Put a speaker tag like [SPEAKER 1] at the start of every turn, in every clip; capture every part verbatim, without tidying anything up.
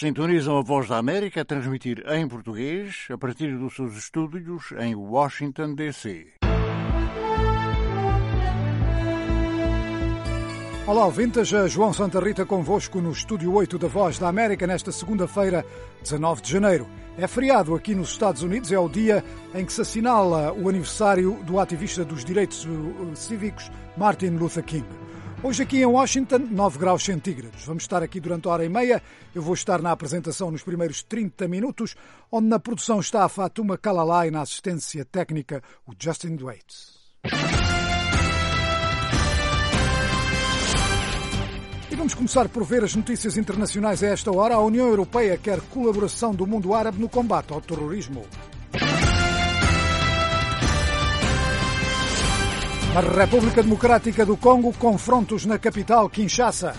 [SPEAKER 1] Sintonizam a Voz da América a transmitir em português a partir dos seus estúdios em Washington, D C
[SPEAKER 2] Olá, ouvintes. João Santa Rita convosco no Estúdio oito da Voz da América nesta segunda-feira, dezanove de janeiro. É feriado aqui nos Estados Unidos, é o dia em que se assinala o aniversário do ativista dos direitos cívicos Martin Luther King. Hoje aqui em Washington, nove graus centígrados. Vamos estar aqui durante a hora e meia. Eu vou estar na apresentação nos primeiros trinta minutos, onde na produção está a Fatuma Kalalai e na assistência técnica o Justin Dwaits. E vamos começar por ver as notícias internacionais a esta hora. A União Europeia quer colaboração do mundo árabe no combate ao terrorismo. Na República Democrática do Congo, confrontos na capital, Kinshasa.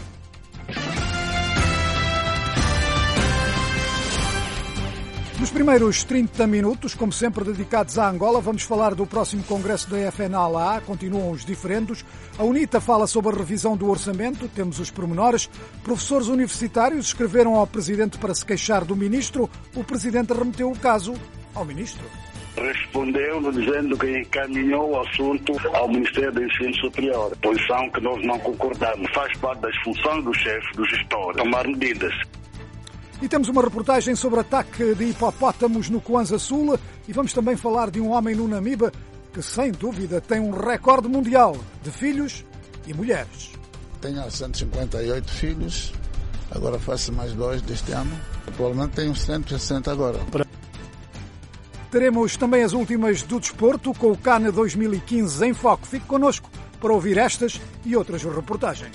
[SPEAKER 2] Nos primeiros trinta minutos, como sempre dedicados à Angola, vamos falar do próximo congresso da F N A L A. Continuam os diferendos. A UNITA fala sobre a revisão do orçamento. Temos os pormenores. Professores universitários escreveram ao Presidente para se queixar do Ministro. O Presidente remeteu o caso ao Ministro.
[SPEAKER 3] Respondeu dizendo que encaminhou o assunto ao Ministério do Ensino Superior, posição que nós não concordamos. Faz parte das funções do chefe, do gestor, tomar medidas.
[SPEAKER 2] E temos uma reportagem sobre ataque de hipopótamos no Kwanza Sul e vamos também falar de um homem no Namibe que, sem dúvida, tem um recorde mundial de filhos e mulheres.
[SPEAKER 4] Tenho cento e cinquenta e oito filhos, agora faço mais dois deste ano. Atualmente tenho cento e sessenta agora.
[SPEAKER 2] Teremos também as últimas do desporto com o CAN dois mil e quinze em foco. Fique connosco para ouvir estas e outras reportagens.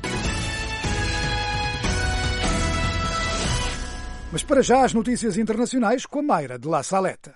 [SPEAKER 2] Mas para já as notícias internacionais com a Mayra de La Saleta.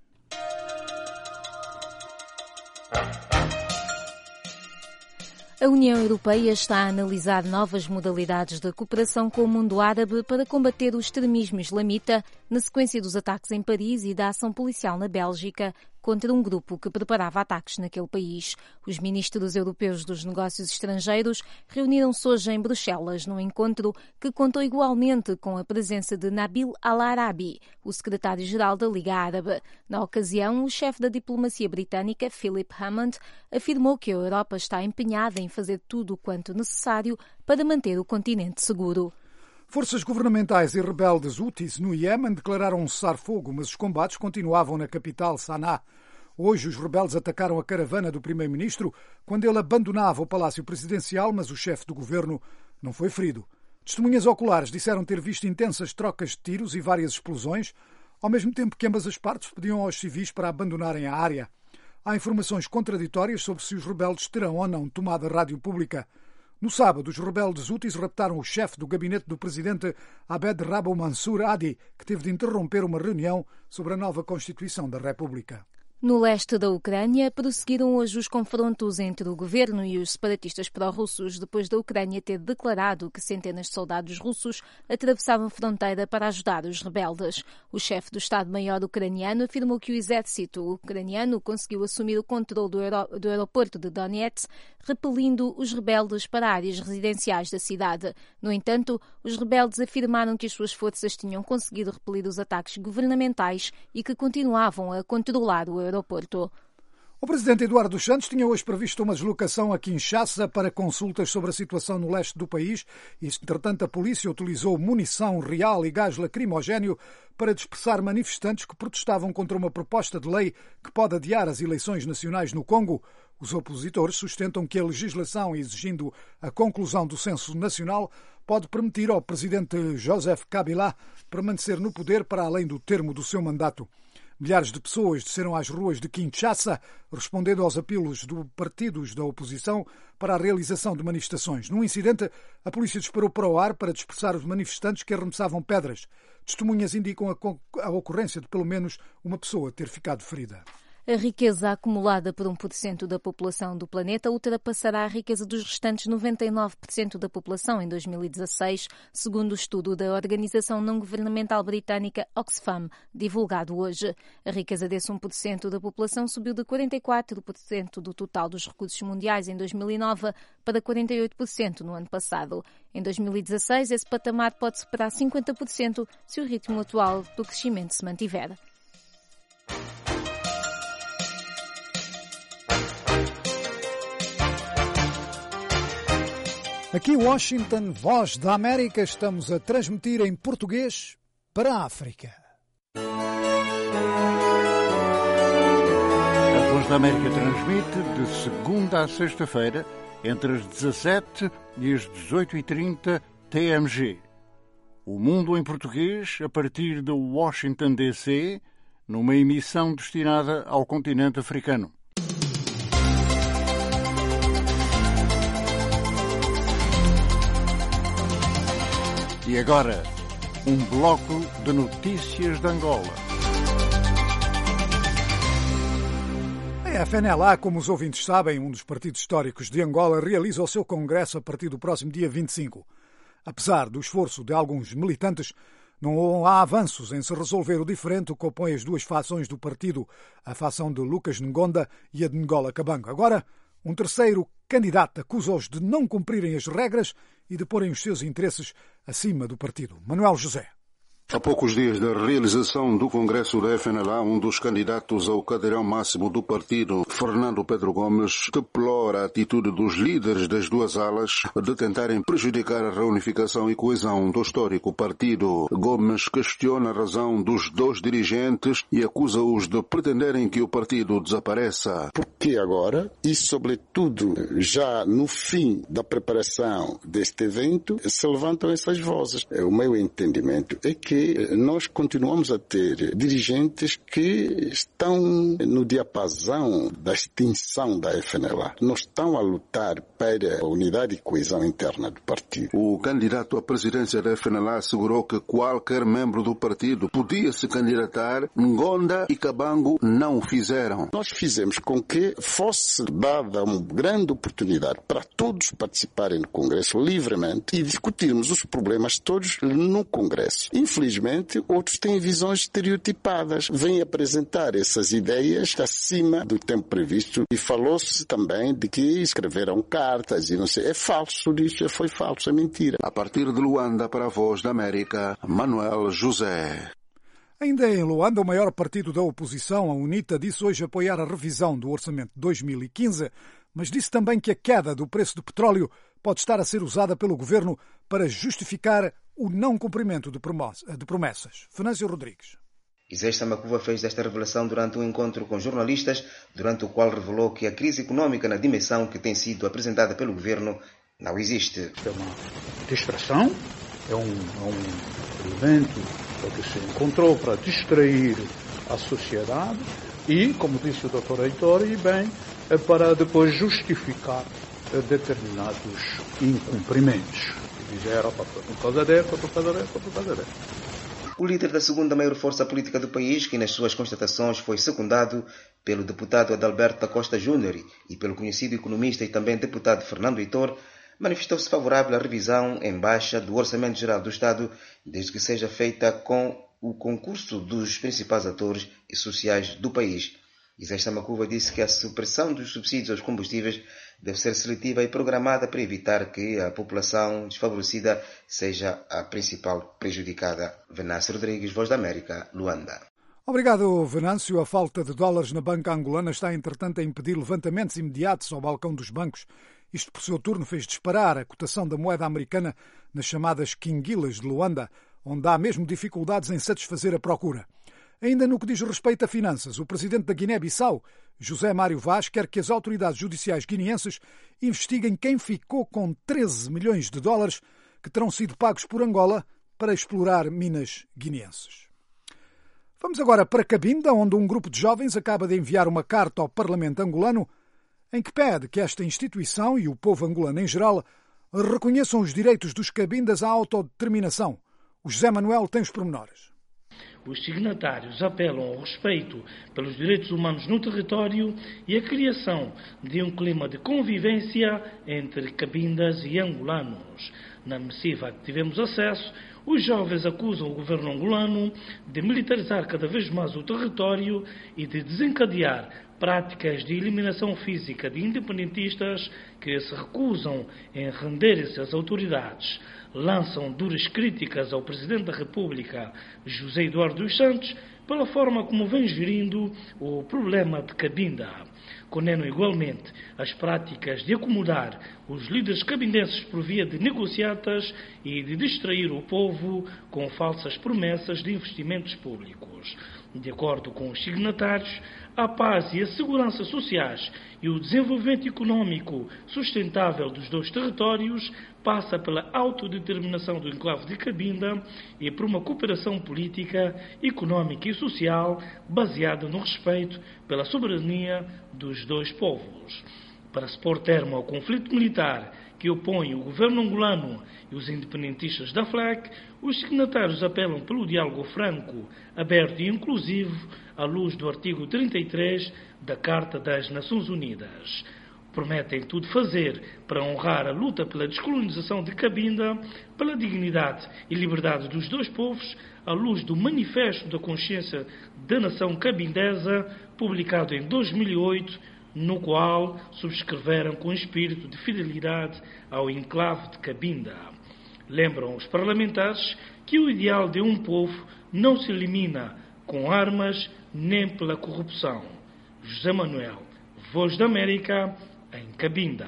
[SPEAKER 5] A União Europeia está a analisar novas modalidades de cooperação com o mundo árabe para combater o extremismo islamita na sequência dos ataques em Paris e da ação policial na Bélgica contra um grupo que preparava ataques naquele país. Os ministros europeus dos negócios estrangeiros reuniram-se hoje em Bruxelas num encontro que contou igualmente com a presença de Nabil Al-Arabi, o secretário-geral da Liga Árabe. Na ocasião, o chefe da diplomacia britânica, Philip Hammond, afirmou que a Europa está empenhada em fazer tudo o quanto necessário para manter o continente seguro.
[SPEAKER 2] Forças governamentais e rebeldes Houthis no Iémen declararam um cessar-fogo, mas os combates continuavam na capital, Sanaa. Hoje os rebeldes atacaram a caravana do primeiro-ministro quando ele abandonava o palácio presidencial, mas o chefe do governo não foi ferido. Testemunhas oculares disseram ter visto intensas trocas de tiros e várias explosões, ao mesmo tempo que ambas as partes pediam aos civis para abandonarem a área. Há informações contraditórias sobre se os rebeldes terão ou não tomado a rádio pública. No sábado, os rebeldes Houthis raptaram o chefe do gabinete do presidente Abed Rabo Mansur Hadi, que teve de interromper uma reunião sobre a nova Constituição da República.
[SPEAKER 5] No leste da Ucrânia, prosseguiram hoje os confrontos entre o governo e os separatistas pró-russos depois da Ucrânia ter declarado que centenas de soldados russos atravessavam a fronteira para ajudar os rebeldes. O chefe do Estado-Maior ucraniano afirmou que o exército ucraniano conseguiu assumir o controle do, aer- do aeroporto de Donetsk, repelindo os rebeldes para áreas residenciais da cidade. No entanto, os rebeldes afirmaram que as suas forças tinham conseguido repelir os ataques governamentais e que continuavam a controlar o aeroporto. aeroporto.
[SPEAKER 2] O presidente Eduardo dos Santos tinha hoje previsto uma deslocação a Kinshasa para consultas sobre a situação no leste do país e, entretanto, a polícia utilizou munição real e gás lacrimogéneo para dispersar manifestantes que protestavam contra uma proposta de lei que pode adiar as eleições nacionais no Congo. Os opositores sustentam que a legislação exigindo a conclusão do censo nacional pode permitir ao presidente Joseph Kabila permanecer no poder para além do termo do seu mandato. Milhares de pessoas desceram às ruas de Kinshasa, respondendo aos apelos de partidos da oposição para a realização de manifestações. Num incidente, a polícia disparou para o ar para dispersar os manifestantes que arremessavam pedras. Testemunhas indicam a, a ocorrência de pelo menos uma pessoa ter ficado ferida.
[SPEAKER 5] A riqueza acumulada por um por cento da população do planeta ultrapassará a riqueza dos restantes noventa e nove por cento da população em dois mil e dezasseis, segundo o estudo da organização não-governamental britânica Oxfam, divulgado hoje. A riqueza desse um por cento da população subiu de quarenta e quatro por cento do total dos recursos mundiais em dois mil e nove para quarenta e oito por cento no ano passado. Em dois mil e dezasseis, esse patamar pode superar cinquenta por cento se o ritmo atual do crescimento se mantiver.
[SPEAKER 2] Aqui Washington, Voz da América, estamos a transmitir em português para a África.
[SPEAKER 1] A Voz da América transmite de segunda a sexta-feira, entre as dezassete e as dezoito e trinta T M G. O Mundo em Português, a partir de Washington, D C, numa emissão destinada ao continente africano. E agora, um bloco de notícias de Angola.
[SPEAKER 2] A F N L A, como os ouvintes sabem, um dos partidos históricos de Angola, realiza o seu congresso a partir do próximo dia vinte e cinco. Apesar do esforço de alguns militantes, não há avanços em se resolver o diferente que opõe as duas fações do partido, a fação de Lucas Ngonda e a de Ngola Kabango. Agora, um terceiro candidato acusa-os de não cumprirem as regras e de porem os seus interesses acima do partido. Manuel José.
[SPEAKER 6] Há poucos dias da realização do Congresso da F N L A, um dos candidatos ao cadeirão máximo do partido, Fernando Pedro Gomes, deplora a atitude dos líderes das duas alas de tentarem prejudicar a reunificação e coesão do histórico partido. Gomes questiona a razão dos dois dirigentes e acusa-os de pretenderem que o partido desapareça.
[SPEAKER 7] Por que agora? E, sobretudo, já no fim da preparação deste evento, se levantam essas vozes. O meu entendimento é que nós continuamos a ter dirigentes que estão no diapasão da extinção da F N L A. Não estão a lutar para a unidade e coesão interna do partido.
[SPEAKER 6] O candidato à presidência da F N L A assegurou que qualquer membro do partido podia se candidatar. Ngonda e Kabango não o fizeram.
[SPEAKER 7] Nós fizemos com que fosse dada uma grande oportunidade para todos participarem do Congresso livremente e discutirmos os problemas todos no Congresso. Infelizmente, Infelizmente, outros têm visões estereotipadas, vêm apresentar essas ideias acima do tempo previsto e falou-se também de que escreveram cartas e não sei. É falso, isso foi falso, é mentira.
[SPEAKER 6] A partir de Luanda, para a Voz da América, Manuel José.
[SPEAKER 2] Ainda em Luanda, o maior partido da oposição, a UNITA, disse hoje apoiar a revisão do orçamento de dois mil e quinze, mas disse também que a queda do preço do petróleo pode estar a ser usada pelo governo para justificar o não cumprimento de promessas. Venâncio Rodrigues.
[SPEAKER 8] Isés Samakuva fez esta revelação durante um encontro com jornalistas, durante o qual revelou que a crise econômica na dimensão que tem sido apresentada pelo governo não existe.
[SPEAKER 9] É uma distração, é um, é um elemento que se encontrou para distrair a sociedade e, como disse o doutor Heitor, e bem, é para depois justificar determinados incumprimentos. Dizer, por causa desta, por causa desta, por causa desta.
[SPEAKER 8] O líder da segunda maior força política do país, que nas suas constatações foi secundado pelo deputado Adalberto da Costa Júnior e pelo conhecido economista e também deputado Fernando Heitor, manifestou-se favorável à revisão em baixa do Orçamento Geral do Estado, desde que seja feita com o concurso dos principais atores e sociais do país. Isés Samakuva disse que a supressão dos subsídios aos combustíveis deve ser seletiva e programada para evitar que a população desfavorecida seja a principal prejudicada. Venâncio Rodrigues, Voz da América, Luanda.
[SPEAKER 2] Obrigado, Venâncio. A falta de dólares na banca angolana está, entretanto, a impedir levantamentos imediatos ao balcão dos bancos. Isto, por seu turno, fez disparar a cotação da moeda americana nas chamadas quinguilas de Luanda, onde há mesmo dificuldades em satisfazer a procura. Ainda no que diz respeito a finanças, o presidente da Guiné-Bissau, José Mário Vaz, quer que as autoridades judiciais guineenses investiguem quem ficou com treze milhões de dólares que terão sido pagos por Angola para explorar minas guineenses. Vamos agora para Cabinda, onde um grupo de jovens acaba de enviar uma carta ao Parlamento angolano em que pede que esta instituição e o povo angolano em geral reconheçam os direitos dos cabindas à autodeterminação. O José Manuel tem os pormenores.
[SPEAKER 10] Os signatários apelam ao respeito pelos direitos humanos no território e a criação de um clima de convivência entre cabindas e angolanos. Na missiva a que tivemos acesso, os jovens acusam o governo angolano de militarizar cada vez mais o território e de desencadear práticas de eliminação física de independentistas que se recusam em renderem-se às autoridades. Lançam duras críticas ao Presidente da República, José Eduardo dos Santos, pela forma como vem gerindo o problema de Cabinda. Condenam igualmente as práticas de acomodar os líderes cabindenses por via de negociatas e de distrair o povo com falsas promessas de investimentos públicos. De acordo com os signatários, a paz e a segurança sociais e o desenvolvimento econômico sustentável dos dois territórios passa pela autodeterminação do enclave de Cabinda e por uma cooperação política, econômica e social baseada no respeito pela soberania dos dois povos. Para se pôr termo ao conflito militar que opõe o governo angolano e os independentistas da F L E C, os signatários apelam pelo diálogo franco, aberto e inclusivo à luz do artigo trinta e três da Carta das Nações Unidas. Prometem tudo fazer para honrar a luta pela descolonização de Cabinda, pela dignidade e liberdade dos dois povos, à luz do Manifesto da Consciência da Nação Cabindesa, publicado em dois mil e oito, no qual subscreveram com espírito de fidelidade ao enclave de Cabinda. Lembram os parlamentares que o ideal de um povo não se elimina com armas nem pela corrupção. José Manuel, Voz da América, em Cabinda.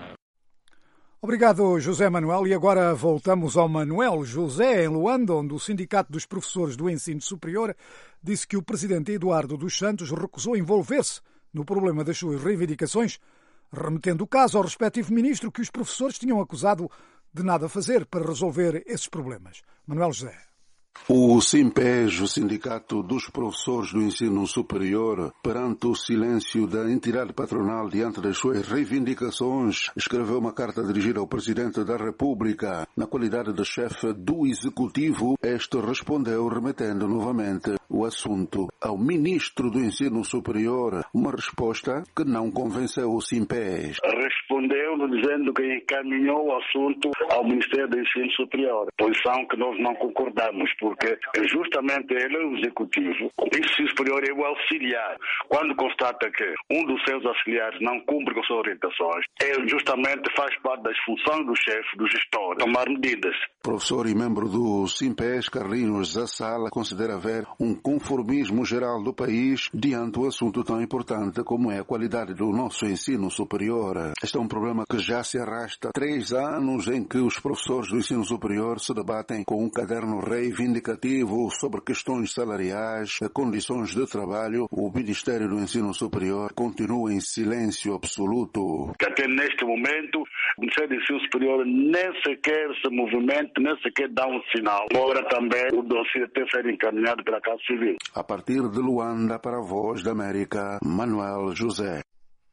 [SPEAKER 2] Obrigado, José Manuel. E agora voltamos ao Manuel José, em Luanda, onde o Sindicato dos Professores do Ensino Superior disse que o presidente Eduardo dos Santos recusou envolver-se no problema das suas reivindicações, remetendo o caso ao respectivo ministro que os professores tinham acusado de nada fazer para resolver esses problemas. Manuel José.
[SPEAKER 6] O SIMPES, o Sindicato dos Professores do Ensino Superior, perante o silêncio da entidade patronal diante das suas reivindicações, escreveu uma carta dirigida ao Presidente da República. Na qualidade de chefe do Executivo, este respondeu remetendo novamente o assunto ao Ministro do Ensino Superior, uma resposta que não convenceu o SIMPES.
[SPEAKER 3] Respondeu dizendo que encaminhou o assunto ao Ministério do Ensino Superior, posição que nós não concordamos, porque justamente ele, o executivo, o ensino superior é o auxiliar. Quando constata que um dos seus auxiliares não cumpre com suas orientações, ele justamente faz parte das funções do chefe, do gestor, tomar medidas.
[SPEAKER 6] Professor e membro do SIMPES, Carlinhos Zassala, considera haver um conformismo geral do país diante do assunto tão importante como é a qualidade do nosso ensino superior. Este é um problema que já se arrasta há três anos em que os professores do ensino superior se debatem com um caderno reivindicativo sobre questões salariais, condições de trabalho. O Ministério do Ensino Superior continua em silêncio absoluto.
[SPEAKER 3] Até neste momento, o Ministério do Ensino Superior nem sequer se movimenta, nem sequer dá um sinal. Agora também o dossiê tem sido encaminhado pela Casa Civil.
[SPEAKER 6] A partir de Luanda, para a Voz da América, Manuel José.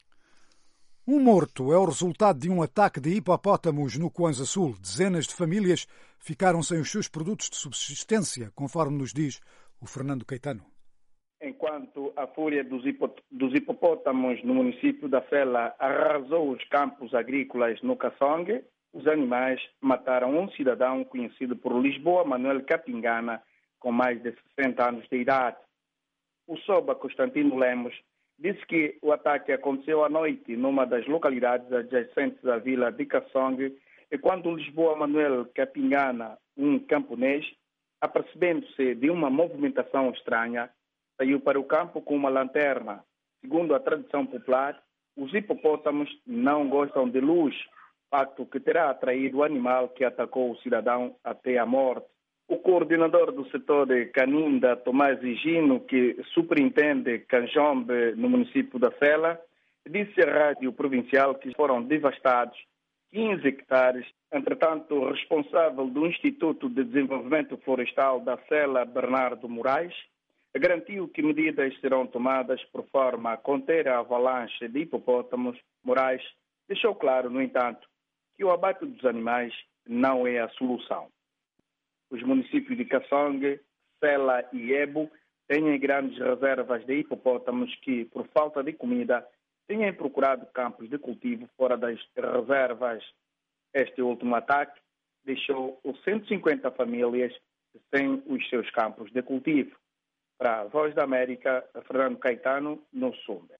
[SPEAKER 2] Um morto é o resultado de um ataque de hipopótamos no Kwanza Sul. Dezenas de famílias ficaram sem os seus produtos de subsistência, conforme nos diz o Fernando Caetano.
[SPEAKER 11] Enquanto a fúria dos, hipo, dos hipopótamos no município da Fela arrasou os campos agrícolas no Kassongue, os animais mataram um cidadão conhecido por Lisboa, Manuel Capingana, com mais de sessenta anos de idade. O Soba Constantino Lemos disse que o ataque aconteceu à noite numa das localidades adjacentes à vila de Kassongue, e quando Lisboa Manuel Capingana, um camponês, apercebendo-se de uma movimentação estranha, saiu para o campo com uma lanterna. Segundo a tradição popular, os hipopótamos não gostam de luz, facto que terá atraído o animal que atacou o cidadão até a morte. O coordenador do setor de Caninda, Tomás Higino, que superintende Canjombe no município da Fela, disse à rádio provincial que foram devastados quinze hectares. Entretanto, o responsável do Instituto de Desenvolvimento Florestal da Fela, Bernardo Moraes, garantiu que medidas serão tomadas por forma a conter a avalanche de hipopótamos. Moraes deixou claro, no entanto, que o abate dos animais não é a solução. Os municípios de Kassongue, Fela e Ebo têm grandes reservas de hipopótamos que, por falta de comida, têm procurado campos de cultivo fora das reservas. Este último ataque deixou cento e cinquenta famílias sem os seus campos de cultivo. Para a Voz da América, Fernando Caetano, no Sumbe.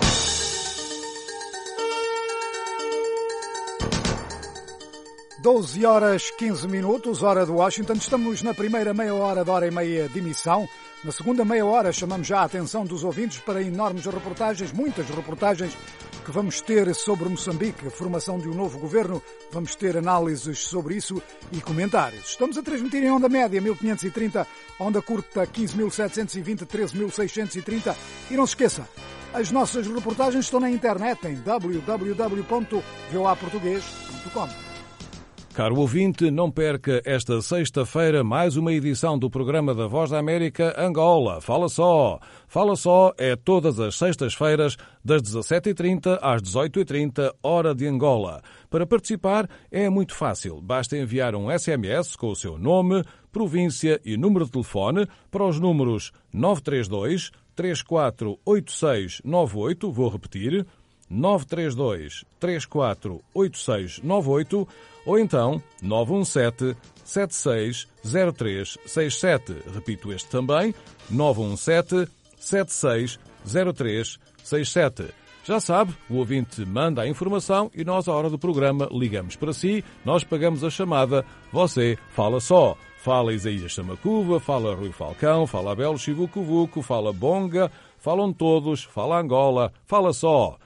[SPEAKER 2] doze horas quinze minutos, hora de Washington. Estamos na primeira meia hora da hora e meia de emissão. Na segunda meia hora chamamos já a atenção dos ouvintes para enormes reportagens, muitas reportagens que vamos ter sobre Moçambique, a formação de um novo governo. Vamos ter análises sobre isso e comentários. Estamos a transmitir em onda média mil quinhentos e trinta, onda curta quinze mil setecentos e vinte, treze mil seiscentos e trinta. E não se esqueça, as nossas reportagens estão na internet em w w w ponto voa português ponto com.
[SPEAKER 12] Caro ouvinte, não perca esta sexta-feira mais uma edição do programa da Voz da América Angola. Fala só! Fala só é todas as sextas-feiras, das dezassete e trinta às dezoito e trinta, hora de Angola. Para participar é muito fácil. Basta enviar um S M S com o seu nome, província e número de telefone para os números nove três dois, três quatro oito seis nove oito, vou repetir, nove três dois, três quatro oito seis nove oito, ou então nove um sete, sete seis zero três seis sete. Repito este também, nove um sete, sete seis zero três seis sete. Já sabe, o ouvinte manda a informação e nós, à hora do programa, ligamos para si, nós pagamos a chamada, você fala só. Fala Isaías Chamacuva, fala Rui Falcão, fala Abel Chivucovuco, fala Bonga, falam todos, fala Angola, fala só.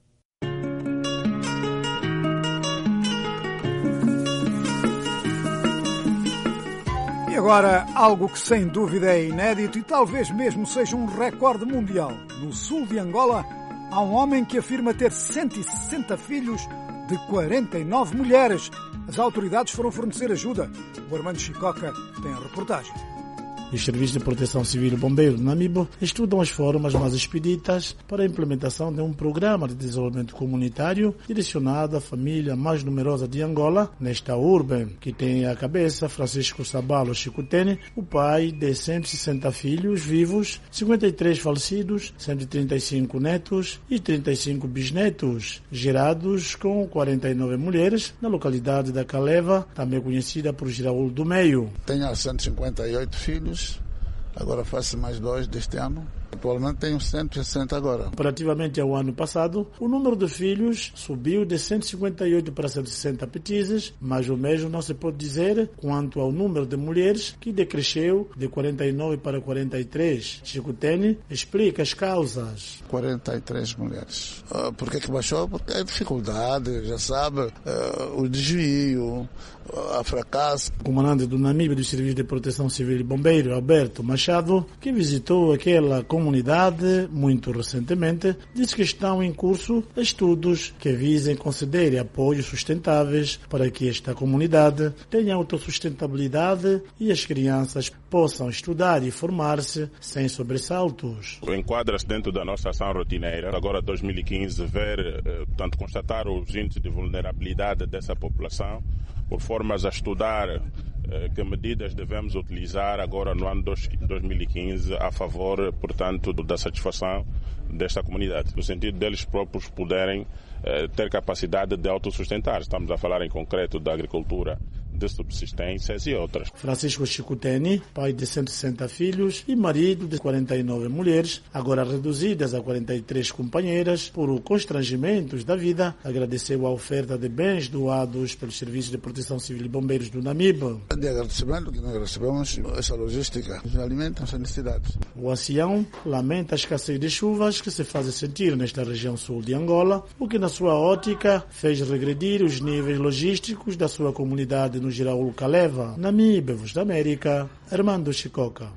[SPEAKER 2] Agora, algo que sem dúvida é inédito e talvez mesmo seja um recorde mundial. No sul de Angola, há um homem que afirma ter cento e sessenta filhos de quarenta e nove mulheres. As autoridades foram fornecer ajuda. O Armando Chicoca tem a reportagem.
[SPEAKER 13] Os serviços de proteção civil e bombeiro de Namibe estudam as formas mais expeditas para a implementação de um programa de desenvolvimento comunitário direcionado à família mais numerosa de Angola, nesta urbe, que tem à cabeça Francisco Sabalo Chicutene, o pai de cento e sessenta filhos vivos, cinquenta e três falecidos, cento e trinta e cinco netos e trinta e cinco bisnetos, gerados com quarenta e nove mulheres na localidade da Caleva, também conhecida por Giraúl do Meio.
[SPEAKER 4] Tenho cento e cinquenta e oito filhos. Agora faço mais dois deste ano. Atualmente tenho cento e sessenta agora.
[SPEAKER 13] Comparativamente ao ano passado, o número de filhos subiu de cento e cinquenta e oito para cento e sessenta petizes, mas o mesmo não se pode dizer quanto ao número de mulheres, que decresceu de quarenta e nove para quarenta e três. Chicutene explica as causas.
[SPEAKER 4] quarenta e três mulheres. Uh, por que que baixou? Porque é dificuldade, já sabe, uh, o desvio, uh, a fracasso.
[SPEAKER 13] O comandante do Namibe do Serviço de Proteção Civil e Bombeiro, Alberto Machado, que visitou aquela comunidade muito recentemente, disse que estão em curso estudos que visem conceder apoios sustentáveis para que esta comunidade tenha autossustentabilidade e as crianças possam estudar e formar-se sem sobressaltos.
[SPEAKER 14] Enquadra-se dentro da nossa ação rotineira, agora dois mil e quinze, ver, portanto, constatar os índices de vulnerabilidade dessa população, por formas a estudar que medidas devemos utilizar agora no ano dois mil e quinze a favor, portanto, da satisfação desta comunidade, no sentido deles próprios poderem ter capacidade de autossustentar. Estamos a falar em concreto da agricultura de subsistências e outras.
[SPEAKER 13] Francisco Chicutene, pai de cento e sessenta filhos e marido de quarenta e nove mulheres, agora reduzidas a quarenta e três companheiras por constrangimentos da vida, agradeceu a oferta de bens doados pelos Serviços de Proteção Civil e Bombeiros do Namibe.
[SPEAKER 4] De agradecimento que nós recebemos essa logística, que alimenta as necessidades.
[SPEAKER 13] O ancião lamenta a escassez de chuvas que se fazem sentir nesta região sul de Angola, o que na sua ótica fez regredir os níveis logísticos da sua comunidade no Giraúl Caleva. Namibe, Voz da América, Armando Chicoca.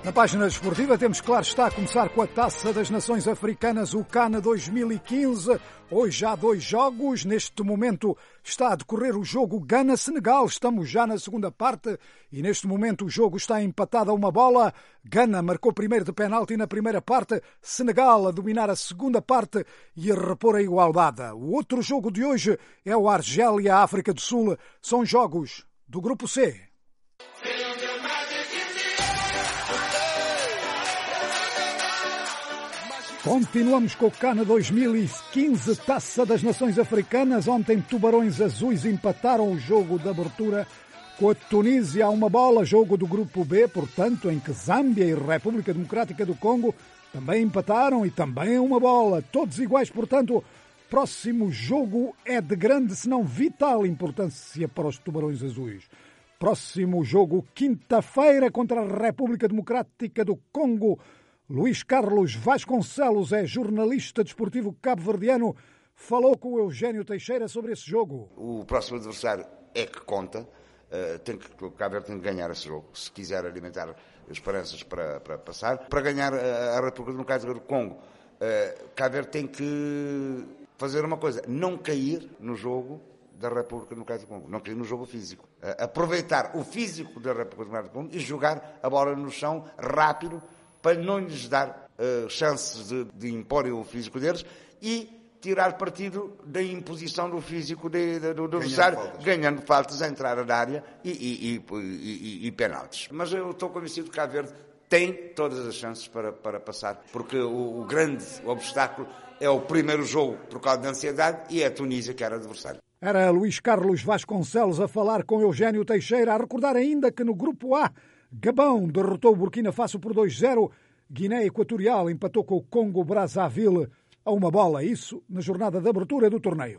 [SPEAKER 2] Na página desportiva temos, claro está, a começar com a Taça das Nações Africanas, o CAN dois mil e quinze. Hoje há dois jogos. Neste momento está a decorrer o jogo Gana-Senegal. Estamos já na segunda parte e neste momento o jogo está empatado a uma bola. Gana marcou primeiro de penalti na primeira parte. Senegal a dominar a segunda parte e a repor a igualdade. O outro jogo de hoje é o Argélia-África do Sul. São jogos do Grupo C. Continuamos com o CAN dois mil e quinze, Taça das Nações Africanas. Ontem Tubarões Azuis empataram o jogo de abertura com a Tunísia a uma bola, jogo do Grupo B, portanto, em que Zâmbia e República Democrática do Congo também empataram e também a uma bola. Todos iguais, portanto, próximo jogo é de grande, se não vital importância para os Tubarões Azuis. Próximo jogo, quinta-feira, contra a República Democrática do Congo. Luís Carlos Vasconcelos é jornalista desportivo cabo-verdiano. Falou com o Eugênio Teixeira sobre esse jogo.
[SPEAKER 15] O próximo adversário é que conta. Uh, tem que, o Cabo Verde tem que ganhar esse jogo, se quiser alimentar esperanças para, para passar. Para ganhar a, a República Democrática do Congo, uh, Cabo Verde tem que fazer uma coisa, não cair no jogo da República Democrática do Congo, não cair no jogo físico. Uh, aproveitar o físico da República Democrática do Congo e jogar a bola no chão rápido, para não lhes dar uh, chances de, de impor o físico deles e tirar partido da imposição do físico de, de, do adversário, ganhando, ganhando faltas à entrada da área e, e, e, e, e penaltis. Mas eu estou convencido que Cabo Verde tem todas as chances para, para passar, porque o, o grande obstáculo é o primeiro jogo por causa da ansiedade e é a Tunísia que era adversário.
[SPEAKER 2] Era Luís Carlos Vasconcelos a falar com Eugênio Teixeira, a recordar ainda que no Grupo A, Gabão derrotou o Burkina Faso por dois a zero. Guiné Equatorial empatou com o Congo Brazzaville a uma bola. Isso na jornada de abertura do torneio.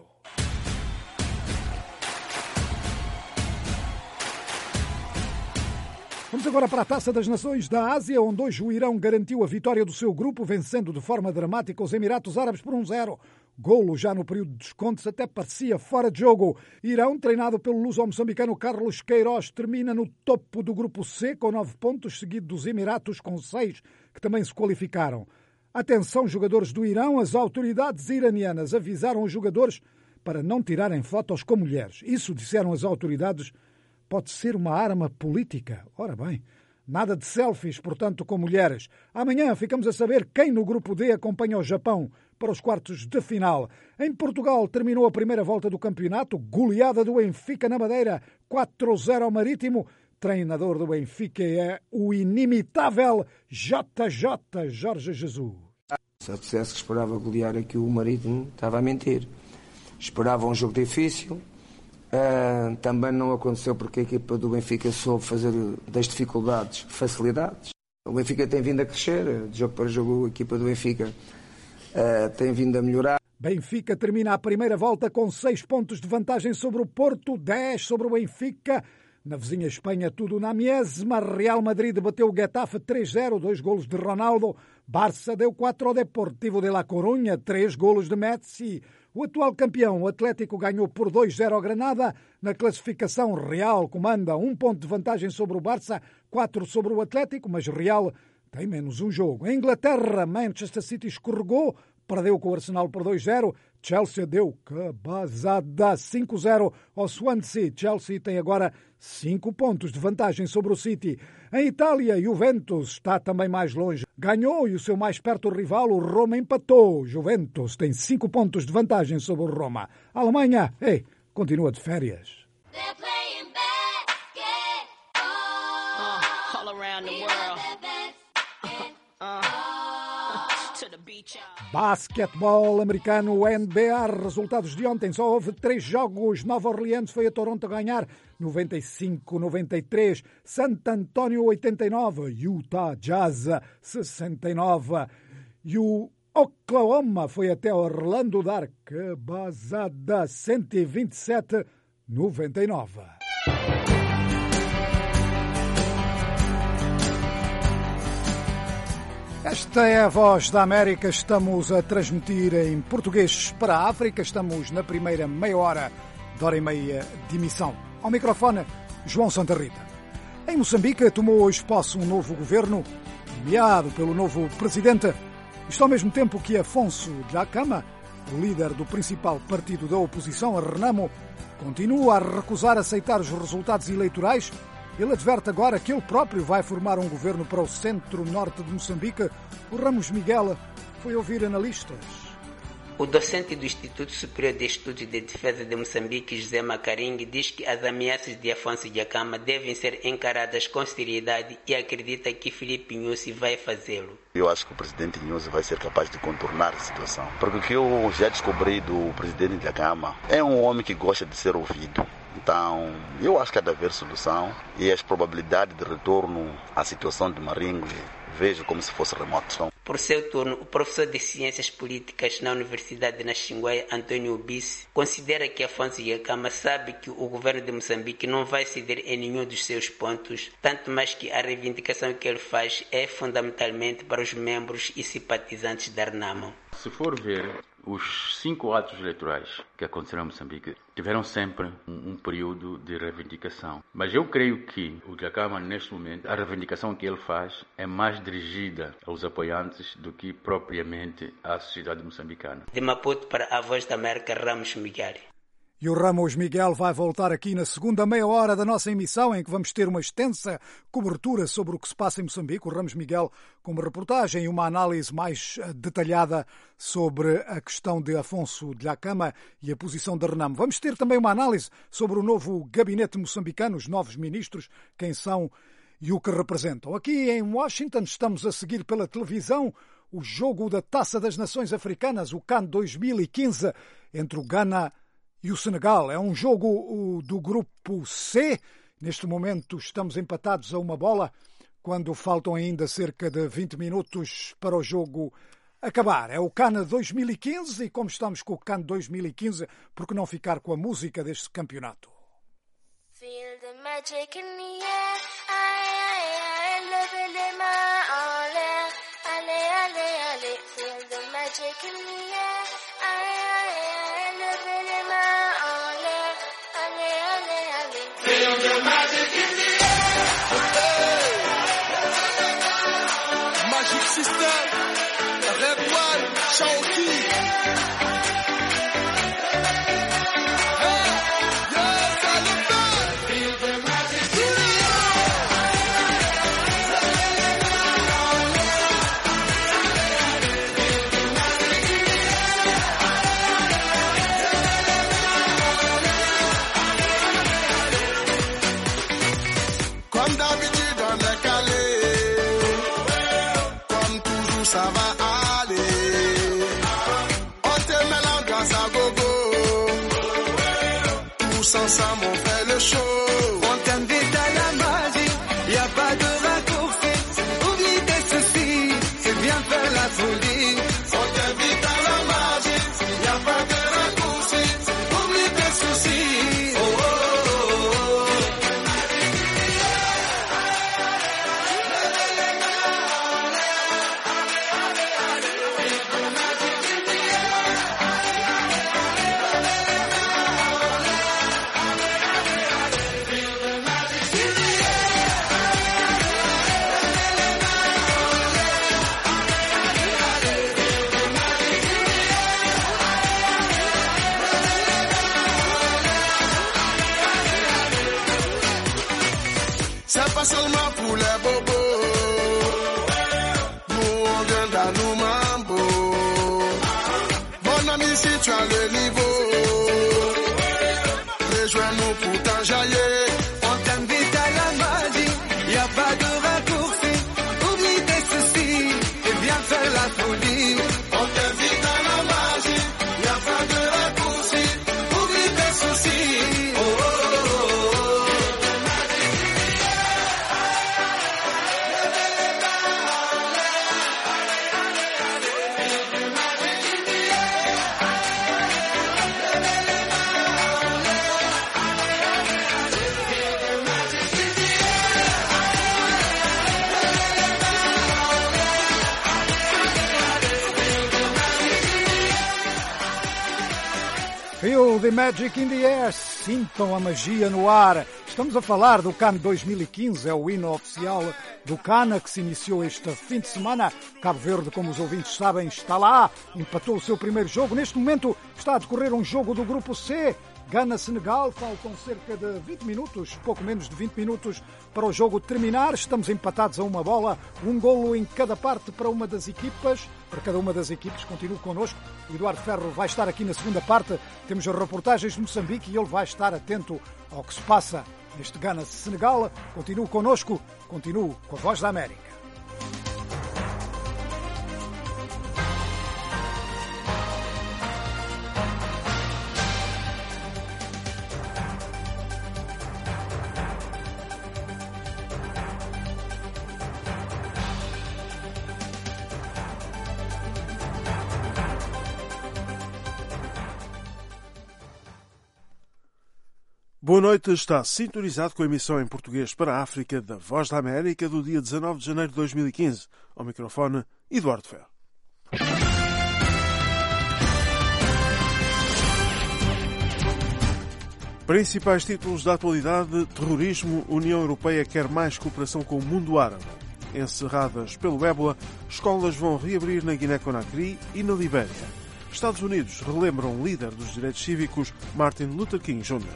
[SPEAKER 2] Vamos agora para a Taça das Nações da Ásia, onde hoje o Irão garantiu a vitória do seu grupo, vencendo de forma dramática os Emiratos Árabes por um zero. Golo já no período de descontos, até parecia fora de jogo. Irão, treinado pelo luso-moçambicano Carlos Queiroz, termina no topo do Grupo C com nove pontos, seguido dos Emiratos com seis, que também se qualificaram. Atenção, jogadores do Irão, as autoridades iranianas avisaram os jogadores para não tirarem fotos com mulheres. Isso, disseram as autoridades, pode ser uma arma política. Ora bem, nada de selfies, portanto, com mulheres. Amanhã ficamos a saber quem no Grupo D acompanha o Japão para os quartos de final. Em Portugal terminou a primeira volta do campeonato, goleada do Benfica na Madeira, quatro a zero ao Marítimo. Treinador do Benfica é o inimitável J J, Jorge Jesus.
[SPEAKER 16] Se eu dissesse que esperava golear aqui o Marítimo, estava a mentir. Esperava um jogo difícil. Uh, também não aconteceu porque a equipa do Benfica soube fazer das dificuldades facilidades. O Benfica tem vindo a crescer, de jogo para jogo a equipa do Benfica uh, tem vindo a melhorar.
[SPEAKER 2] Benfica termina a primeira volta com seis pontos de vantagem sobre o Porto, dez sobre o Benfica. Na vizinha Espanha, tudo na mesma. Real Madrid bateu o Getafe três a zero, dois golos de Ronaldo. Barça deu quatro ao Deportivo de La Coruña, três golos de Messi. O atual campeão, o Atlético, ganhou por dois a zero ao Granada. Na classificação, Real comanda um ponto de vantagem sobre o Barça, quatro sobre o Atlético, mas Real tem menos um jogo. Em Inglaterra, Manchester City escorregou, perdeu com o Arsenal por dois a zero. Chelsea deu cabazada cinco a zero ao Swansea. Chelsea tem agora cinco pontos de vantagem sobre o City. Em Itália, Juventus está também mais longe. Ganhou e o seu mais perto rival, o Roma, empatou. Juventus tem cinco pontos de vantagem sobre o Roma. A Alemanha, ei, continua de férias. Basquetebol americano, N B A, resultados de ontem, só houve três jogos. Nova Orleans foi a Toronto a ganhar noventa e cinco a noventa e três, San Antonio oitenta e nove, Utah Jazz sessenta e nove e o Oklahoma foi até Orlando dar cabazada cento e vinte e sete a noventa e nove. Esta é a Voz da América, estamos a transmitir em português para a África, estamos na primeira meia hora, de hora e meia de emissão. Ao microfone, João Santa Rita. Em Moçambique tomou hoje posse um novo governo nomeado pelo novo presidente. Isto ao mesmo tempo que Afonso Dhlakama, o líder do principal partido da oposição, a Renamo, continua a recusar aceitar os resultados eleitorais. Ele adverte agora que ele próprio vai formar um governo para o centro-norte de Moçambique. O Ramos Miguel foi ouvir analistas.
[SPEAKER 17] O docente do Instituto Superior de Estudos de Defesa de Moçambique, José Macaring, diz que as ameaças de Afonso Dhlakama devem ser encaradas com seriedade e acredita que Filipe Nyusi vai fazê-lo.
[SPEAKER 18] Eu acho que o presidente Nyusi vai ser capaz de contornar a situação. Porque o que eu já descobri do presidente Dhlakama é um homem que gosta de ser ouvido. Então, eu acho que há de haver solução e as probabilidades de retorno à situação de Maringue vejo como se fosse remoto.
[SPEAKER 17] Por seu turno, o professor de Ciências Políticas na Universidade de Naxinguai, Antônio Ubisse, considera que Afonso Dhlakama sabe que o governo de Moçambique não vai ceder em nenhum dos seus pontos, tanto mais que a reivindicação que ele faz é fundamentalmente para os membros e simpatizantes da Renamo.
[SPEAKER 19] Se for ver, os cinco atos eleitorais que aconteceram em Moçambique tiveram sempre um, um período de reivindicação. Mas eu creio que o Dhlakama, neste momento, a reivindicação que ele faz é mais dirigida aos apoiantes do que propriamente à sociedade moçambicana.
[SPEAKER 17] De Maputo para a Voz da América, Ramos Miguel.
[SPEAKER 2] E o Ramos Miguel vai voltar aqui na segunda meia hora da nossa emissão, em que vamos ter uma extensa cobertura sobre o que se passa em Moçambique. O Ramos Miguel com uma reportagem e uma análise mais detalhada sobre a questão de Afonso Dhlakama e a posição da Renamo. Vamos ter também uma análise sobre o novo gabinete moçambicano, os novos ministros, quem são e o que representam. Aqui em Washington estamos a seguir pela televisão o jogo da Taça das Nações Africanas, o CAN dois mil e quinze, entre o Ghana e o Senegal. É um jogo do grupo C. Neste momento estamos empatados a uma bola, quando faltam ainda cerca de vinte minutos para o jogo acabar. É o CAN dois mil e quinze e como estamos com o CAN dois mil e quinze, por que não ficar com a música deste campeonato? Feel the magic in the air. Aye, aye, aye, leve le mains en l'air. Allez, allez, allez. Feel the magic in the air. Aye, aye, aye, leve les mains en l'air. Allez, allez, allez. Feel the magic in the air. Magic System, Red One, Shaoki.
[SPEAKER 20] Ensemble on fait le show. On t'invite à la magie, y a pas de raccourci. Oublie tes soucis, c'est bien faire la folie. On t'invite à la magie, y a pas de raccourci. Oublie tes soucis. Oh, oh, oh, oh. C'est pas seulement pour les bobos. Nous on vient dans nos mambo. Mon ami, si tu as le niveau, rejoins-nous pour t'enjailler. On t'invite à la magie, y a pas de raccourci. Oublie tes soucis et viens faire la folie. On t'invite à la magie, y a pas de raccourci. Oublie tes soucis. Oh, oh, oh, oh.
[SPEAKER 2] Feel the magic in the air. Sintam a magia no ar. Estamos a falar do CAN dois mil e quinze, é o hino oficial do CAN que se iniciou este fim de semana. Cabo Verde, como os ouvintes sabem, está lá, empatou o seu primeiro jogo. Neste momento está a decorrer um jogo do Grupo C. Gana-Senegal, faltam cerca de vinte minutos, pouco menos de vinte minutos para o jogo terminar. Estamos empatados a uma bola, um golo em cada parte para uma das equipas, para cada uma das equipes. Continue connosco, o Eduardo Ferro vai estar aqui na segunda parte. Temos as reportagens de Moçambique e ele vai estar atento ao que se passa neste Gana-Senegal. Continue connosco, continue com a Voz da América.
[SPEAKER 21] Boa noite, está sintonizado com a emissão em português para a África da Voz da América do dia dezanove de janeiro de dois mil e quinze. Ao microfone, Eduardo Ferro. Principais títulos da atualidade: terrorismo, União Europeia quer mais cooperação com o mundo árabe. Encerradas pelo ébola, escolas vão reabrir na Guiné-Conakry e na Libéria. Estados Unidos relembram o líder dos direitos cívicos, Martin Luther King Júnior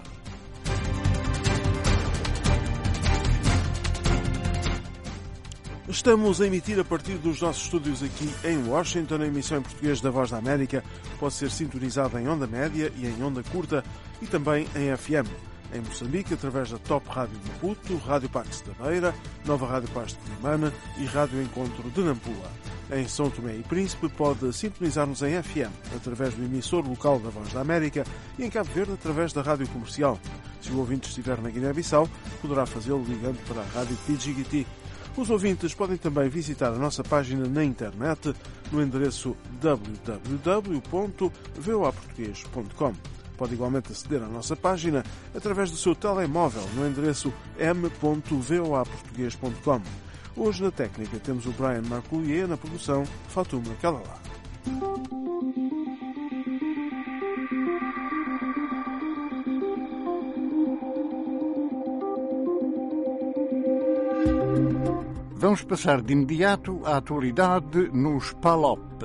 [SPEAKER 21] Estamos a emitir a partir dos nossos estúdios aqui em Washington. A emissão em português da Voz da América pode ser sintonizada em onda média e em onda curta e também em F M. Em Moçambique, através da Top Rádio de Maputo, Rádio Pax da Beira, Nova Rádio Paz de Limana e Rádio Encontro de Nampula. Em São Tomé e Príncipe pode sintonizar-nos em F M, através do emissor local da Voz da América e em Cabo Verde, através da Rádio Comercial. Se o ouvinte estiver na Guiné-Bissau, poderá fazê-lo ligando para a Rádio Pidgigiti. Os ouvintes podem também visitar a nossa página na internet no endereço w w w ponto v o a português ponto com. Pode igualmente aceder à nossa página através do seu telemóvel no endereço m ponto v o a português ponto com. Hoje na técnica temos o Brian Marcoulier, na produção Fatuma Kalalá.
[SPEAKER 1] Vamos passar de imediato à atualidade nos P A L O P.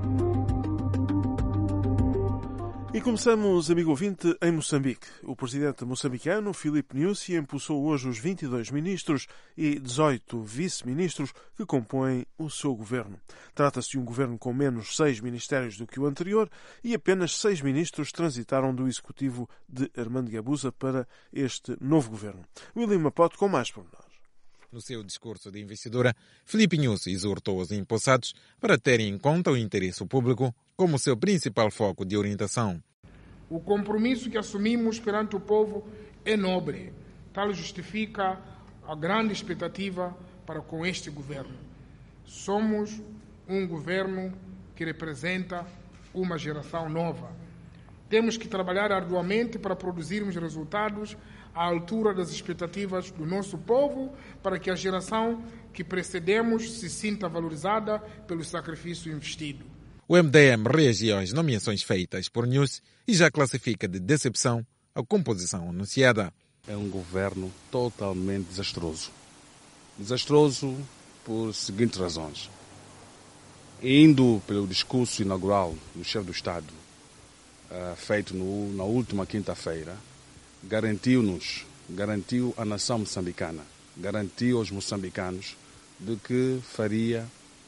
[SPEAKER 21] E começamos, amigo ouvinte, em Moçambique. O presidente moçambicano, Filipe Nyusi, empossou hoje os vinte e dois ministros e dezoito vice-ministros que compõem o seu governo. Trata-se de um governo com menos seis ministérios do que o anterior e apenas seis ministros transitaram do executivo de Armando Guebuza para este novo governo. William Mapoto com mais pormenores.
[SPEAKER 22] No seu discurso de investidura, Filipe Nyusi exortou os empossados para terem em conta o interesse público como seu principal foco de orientação.
[SPEAKER 23] O compromisso que assumimos perante o povo é nobre. Tal justifica a grande expectativa para com este governo. Somos um governo que representa uma geração nova. Temos que trabalhar arduamente para produzirmos resultados à altura das expectativas do nosso povo, para que a geração que precedemos se sinta valorizada pelo sacrifício investido.
[SPEAKER 22] O M D M reagiu às nomeações feitas por Nyusi e já classifica de decepção a composição anunciada.
[SPEAKER 24] É um governo totalmente desastroso. Desastroso por seguintes razões. Indo pelo discurso inaugural do chefe do Estado, uh, feito no, na última quinta-feira, garantiu-nos, garantiu a nação moçambicana, garantiu aos moçambicanos de que faria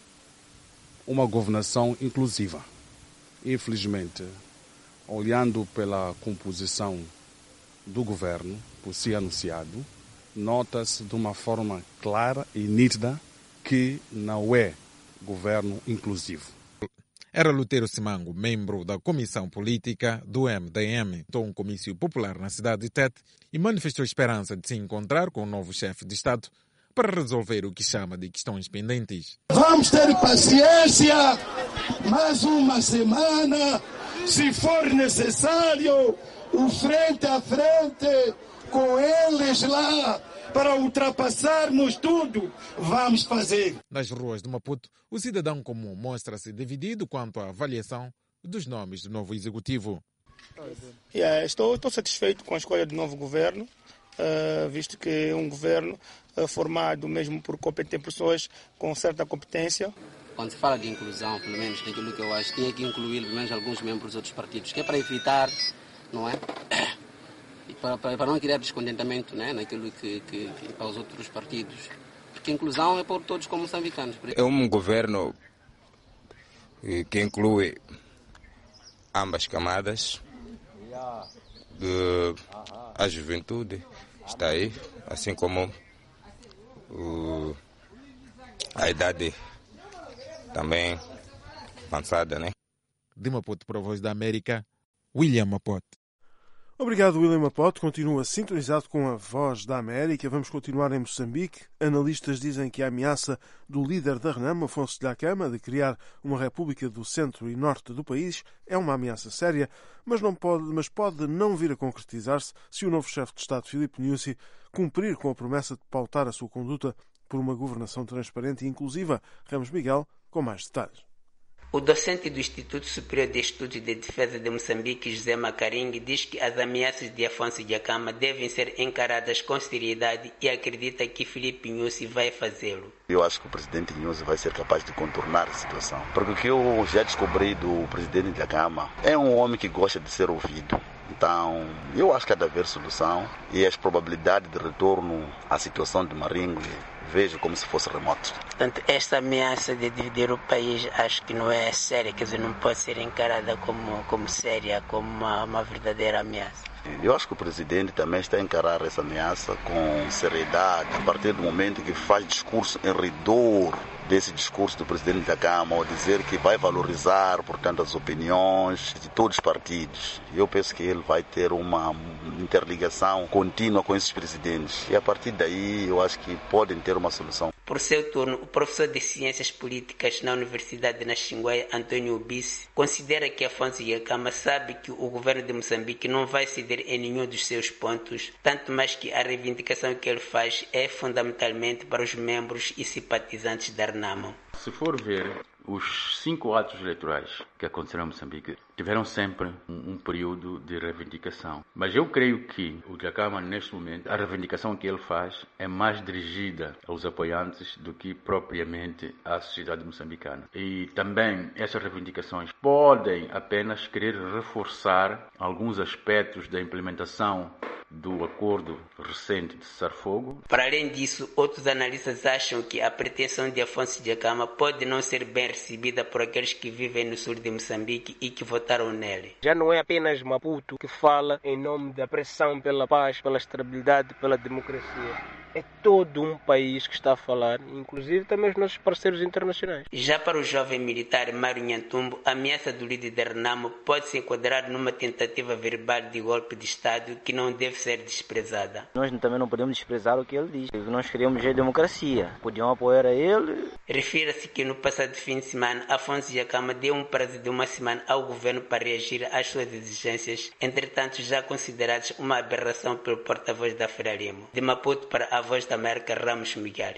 [SPEAKER 24] uma governação inclusiva. Infelizmente, olhando pela composição do governo, por si anunciado, nota-se de uma forma clara e nítida que não é governo inclusivo.
[SPEAKER 22] Era Lutero Simango, membro da Comissão Política do M D M. Tentou um comício popular na cidade de Tete e manifestou a esperança de se encontrar com o novo chefe de Estado para resolver o que chama de questões pendentes.
[SPEAKER 25] Vamos ter paciência, mais uma semana, se for necessário, o frente a frente com eles lá, para ultrapassarmos tudo, vamos fazer.
[SPEAKER 22] Nas ruas de Maputo, o cidadão comum mostra-se dividido quanto à avaliação dos nomes do novo executivo.
[SPEAKER 5] Yeah, estou, estou satisfeito com a escolha do novo governo, uh, visto que é um governo uh, formado mesmo por competentes pessoas com certa competência.
[SPEAKER 7] Quando se fala de inclusão, pelo menos daquilo que eu acho, tinha que incluir pelo menos alguns membros dos outros partidos, que é para evitar, não é? E para, para, para não criar descontentamento, né, naquilo que, que, que para os outros partidos. Porque a inclusão é por todos como moçambicanos.
[SPEAKER 8] É um governo que inclui ambas camadas. De, a juventude está aí, assim como uh, a idade também avançada, né?
[SPEAKER 22] De Maputo para a Voz da América, William Maputo.
[SPEAKER 21] Obrigado, William Maputo. Continua sintonizado com a Voz da América. Vamos continuar em Moçambique. Analistas dizem que a ameaça do líder da Renamo, Afonso Dhlakama, de criar uma república do centro e norte do país é uma ameaça séria, mas, não pode, mas pode não vir a concretizar-se se o novo chefe de Estado, Filipe Nyusi, cumprir com a promessa de pautar a sua conduta por uma governação transparente e inclusiva. Ramos Miguel, com mais detalhes.
[SPEAKER 17] O docente do Instituto Superior de Estudos de Defesa de Moçambique, José Macaring, diz que as ameaças de Afonso Dhlakama devem ser encaradas com seriedade e acredita que Filipe Nyusi vai fazê-lo.
[SPEAKER 18] Eu acho que o presidente Nyusi vai ser capaz de contornar a situação. Porque o que eu já descobri do presidente Dhlakama é um homem que gosta de ser ouvido. Então, eu acho que há de haver solução e as probabilidades de retorno à situação de Maringue vejo como se fosse remoto.
[SPEAKER 17] Portanto, esta ameaça de dividir o país acho que não é séria, quer dizer, não pode ser encarada como, como séria, como uma, uma verdadeira ameaça.
[SPEAKER 18] Eu acho que o presidente também está a encarar essa ameaça com seriedade, a partir do momento que faz discurso em redor desse discurso do presidente Dhlakama, ao dizer que vai valorizar, portanto, as opiniões de todos os partidos. Eu penso que ele vai ter uma interligação contínua com esses presidentes. E a partir daí, eu acho que podem ter uma solução.
[SPEAKER 17] Por seu turno, o professor de Ciências Políticas na Universidade de Naxingué, Antônio Ubisse, considera que Afonso Dhlakama sabe que o governo de Moçambique não vai ceder em nenhum dos seus pontos, tanto mais que a reivindicação que ele faz é fundamentalmente para os membros e simpatizantes da Renamo.
[SPEAKER 19] Se for ver, os cinco atos eleitorais que aconteceram em Moçambique tiveram sempre um, um período de reivindicação. Mas eu creio que o Dhlakama, neste momento, a reivindicação que ele faz é mais dirigida aos apoiantes do que propriamente à sociedade moçambicana. E também essas reivindicações podem apenas querer reforçar alguns aspectos da implementação do acordo recente de cessar-fogo.
[SPEAKER 17] Para além disso, outros analistas acham que a pretensão de Afonso Dhlakama pode não ser bem recebida por aqueles que vivem no sul de Moçambique e que votaram nele.
[SPEAKER 9] Já não é apenas Maputo que fala em nome da pressão pela paz, pela estabilidade, pela democracia. É todo um país que está a falar, inclusive também os nossos parceiros internacionais.
[SPEAKER 17] Já para o jovem militar Mário Nhantumbo, a ameaça do líder da Renamo pode se enquadrar numa tentativa verbal de golpe de Estado que não deve ser desprezada.
[SPEAKER 10] Nós também não podemos desprezar o que ele diz. Nós queremos a democracia. Podiam apoiar a ele.
[SPEAKER 17] Refira-se que no passado fim de semana, Afonso Dhlakama deu um prazo de uma semana ao governo para reagir às suas exigências, entretanto já consideradas uma aberração pelo porta-voz da Frelimo. De Maputo para a Voz da América, Ramos Miguel.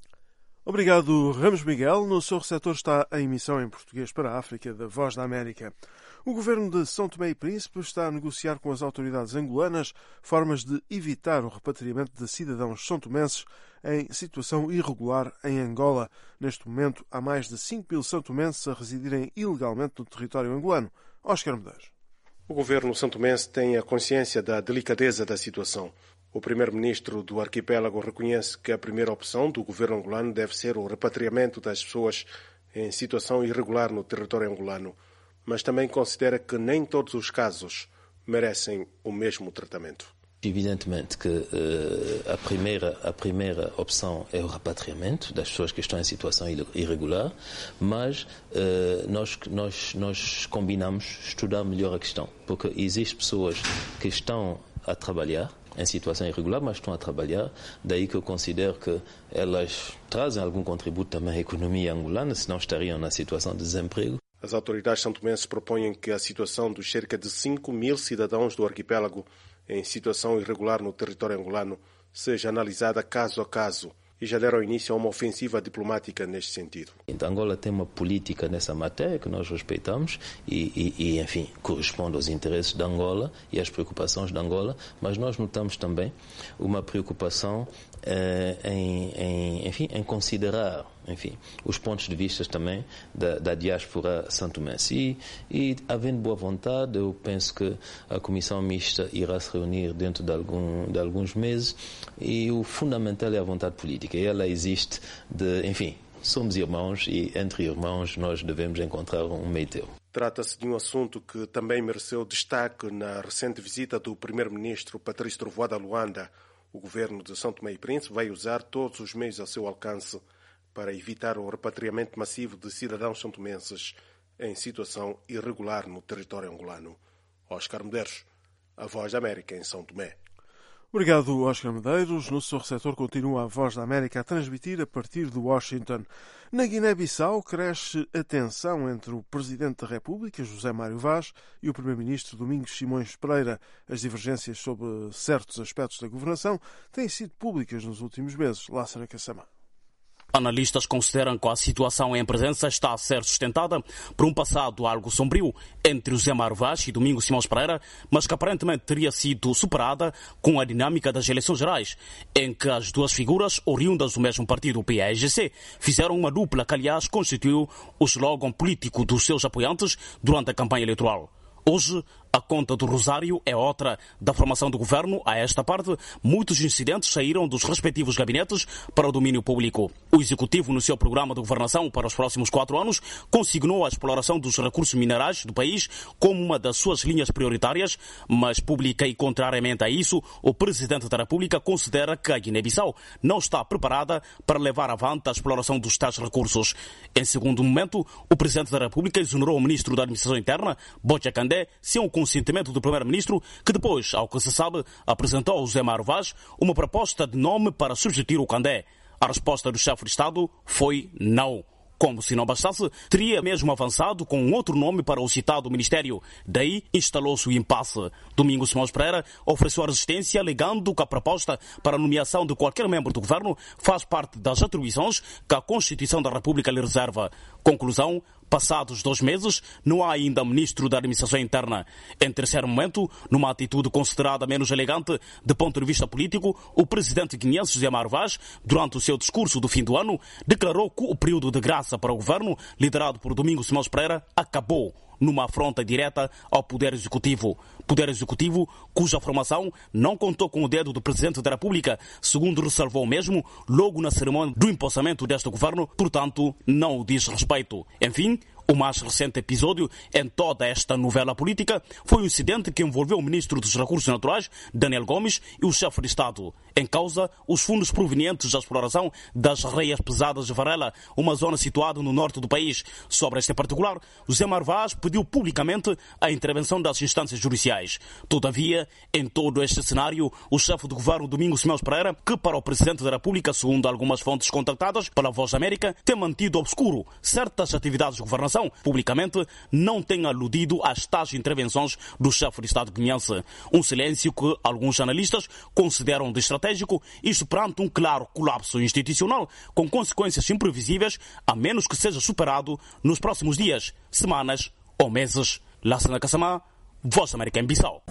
[SPEAKER 21] Obrigado, Ramos Miguel. No seu receptor está a emissão em português para a África da Voz da América. O governo de São Tomé e Príncipe está a negociar com as autoridades angolanas formas de evitar o repatriamento de cidadãos são-tomenses em situação irregular em Angola. Neste momento, há mais de cinco mil são-tomenses a residirem ilegalmente no território angolano. Óscar Medeiros.
[SPEAKER 26] O governo são-tomense tem a consciência da delicadeza da situação. O primeiro-ministro do arquipélago reconhece que a primeira opção do governo angolano deve ser o repatriamento das pessoas em situação irregular no território angolano, mas também considera que nem todos os casos merecem o mesmo tratamento.
[SPEAKER 27] Evidentemente que uh, a, primeira, a primeira opção é o repatriamento das pessoas que estão em situação irregular, mas uh, nós, nós, nós combinamos estudar melhor a questão, porque existem pessoas que estão a trabalhar em situação irregular, mas estão a trabalhar, daí que eu considero que elas trazem algum contributo também à economia angolana, senão estariam na situação de desemprego.
[SPEAKER 26] As autoridades santomenses propõem que a situação dos cerca de cinco mil cidadãos do arquipélago em situação irregular no território angolano seja analisada caso a caso e já deram início a uma ofensiva diplomática neste sentido.
[SPEAKER 27] Então, Angola tem uma política nessa matéria que nós respeitamos e, e, e, enfim, corresponde aos interesses de Angola e às preocupações de Angola, mas nós notamos também uma preocupação eh, em, em, enfim, em considerar enfim, os pontos de vista também da, da diáspora santomense. E, e, havendo boa vontade, eu penso que a Comissão Mista irá se reunir dentro de, algum, de alguns meses e o fundamental é a vontade política. E ela existe de, enfim, somos irmãos e entre irmãos nós devemos encontrar um meio termo.
[SPEAKER 26] Trata-se de um assunto que também mereceu destaque na recente visita do primeiro-ministro Patrício Trovoada a Luanda. O governo de São Tomé e Príncipe vai usar todos os meios a seu alcance para evitar o repatriamento massivo de cidadãos santomenses em situação irregular no território angolano. Oscar Medeiros, a Voz da América em São Tomé.
[SPEAKER 21] Obrigado, Oscar Medeiros. No seu receptor continua a Voz da América a transmitir a partir de Washington. Na Guiné-Bissau cresce a tensão entre o Presidente da República, José Mário Vaz, e o Primeiro-Ministro Domingos Simões Pereira. As divergências sobre certos aspectos da governação têm sido públicas nos últimos meses. Lássara Cassama.
[SPEAKER 3] Analistas consideram que a situação em presença está a ser sustentada por um passado algo sombrio entre José Mário Vaz e Domingos Simões Pereira, mas que aparentemente teria sido superada com a dinâmica das eleições gerais, em que as duas figuras, oriundas do mesmo partido, o P A I G C, fizeram uma dupla que, aliás, constituiu o slogan político dos seus apoiantes durante a campanha eleitoral. Hoje, a conta do Rosário é outra. Da formação do governo a esta parte, muitos incidentes saíram dos respectivos gabinetes para o domínio público. O Executivo, no seu programa de governação para os próximos quatro anos, consignou a exploração dos recursos minerais do país como uma das suas linhas prioritárias, mas pública e contrariamente a isso, o Presidente da República considera que a Guiné-Bissau não está preparada para levar avante a exploração dos tais recursos. Em segundo momento, o Presidente da República exonerou o Ministro da Administração Interna, Bocha Candé, sem o consentimento do Primeiro-Ministro, que depois, ao que se sabe, apresentou ao José Mário Vaz uma proposta de nome para substituir o Candé. A resposta do chefe de Estado foi não. Como se não bastasse, teria mesmo avançado com um outro nome para o citado Ministério. Daí instalou-se o impasse. Domingos Simões Pereira ofereceu a resistência, alegando que a proposta para a nomeação de qualquer membro do governo faz parte das atribuições que a Constituição da República lhe reserva. Conclusão: passados dois meses, não há ainda ministro da Administração Interna. Em terceiro momento, numa atitude considerada menos elegante de ponto de vista político, o presidente guineense José Mário Vaz, durante o seu discurso do fim do ano, declarou que o período de graça para o governo, liderado por Domingos Simões Pereira, acabou, numa afronta direta ao Poder Executivo. Poder Executivo cuja formação não contou com o dedo do Presidente da República, segundo ressalvou mesmo logo na cerimônia do empossamento deste governo, portanto, não o diz respeito. Enfim, o mais recente episódio em toda esta novela política foi o incidente que envolveu o Ministro dos Recursos Naturais, Daniel Gomes, e o chefe de Estado. Em causa, os fundos provenientes da exploração das areias pesadas de Varela, uma zona situada no norte do país. Sobre este particular, José Mário Vaz pediu publicamente a intervenção das instâncias judiciais. Todavia, em todo este cenário, o chefe do governo, Domingos Simões Pereira, que para o Presidente da República, segundo algumas fontes contactadas pela Voz da América, tem mantido obscuro certas atividades de governação, publicamente não tem aludido às tais intervenções do chefe de Estado guineense. Um silêncio que alguns analistas consideram de estratégico, isto perante um claro colapso institucional com consequências imprevisíveis, a menos que seja superado nos próximos dias, semanas ou meses. Lássana Cassama, Voz da América em Bissau.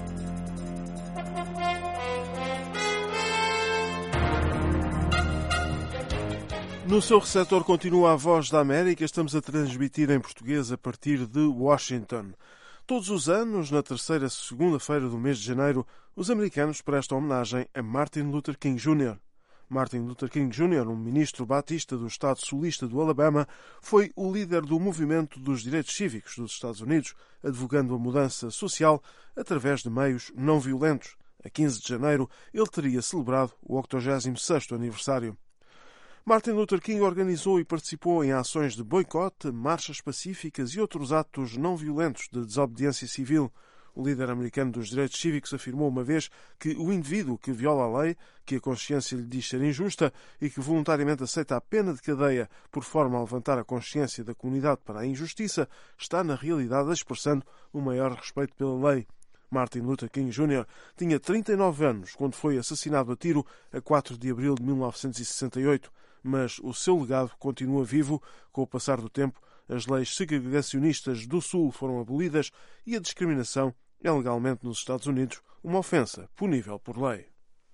[SPEAKER 21] No seu receptor continua a Voz da América. Estamos a transmitir em português a partir de Washington. Todos os anos, na terceira segunda-feira do mês de janeiro, os americanos prestam homenagem a Martin Luther King Júnior Martin Luther King Júnior, um ministro batista do estado sulista do Alabama, foi o líder do movimento dos direitos cívicos dos Estados Unidos, advogando a mudança social através de meios não violentos. A quinze de janeiro, ele teria celebrado o octogésimo sexto aniversário. Martin Luther King organizou e participou em ações de boicote, marchas pacíficas e outros atos não violentos de desobediência civil. O líder americano dos direitos cívicos afirmou uma vez que o indivíduo que viola a lei, que a consciência lhe diz ser injusta e que voluntariamente aceita a pena de cadeia por forma a levantar a consciência da comunidade para a injustiça, está na realidade expressando o maior respeito pela lei. Martin Luther King Júnior tinha trinta e nove anos quando foi assassinado a tiro a quatro de abril de mil novecentos e sessenta e oito, mas o seu legado continua vivo. Com o passar do tempo, as leis segregacionistas do Sul foram abolidas e a discriminação é legalmente nos Estados Unidos uma ofensa punível por lei.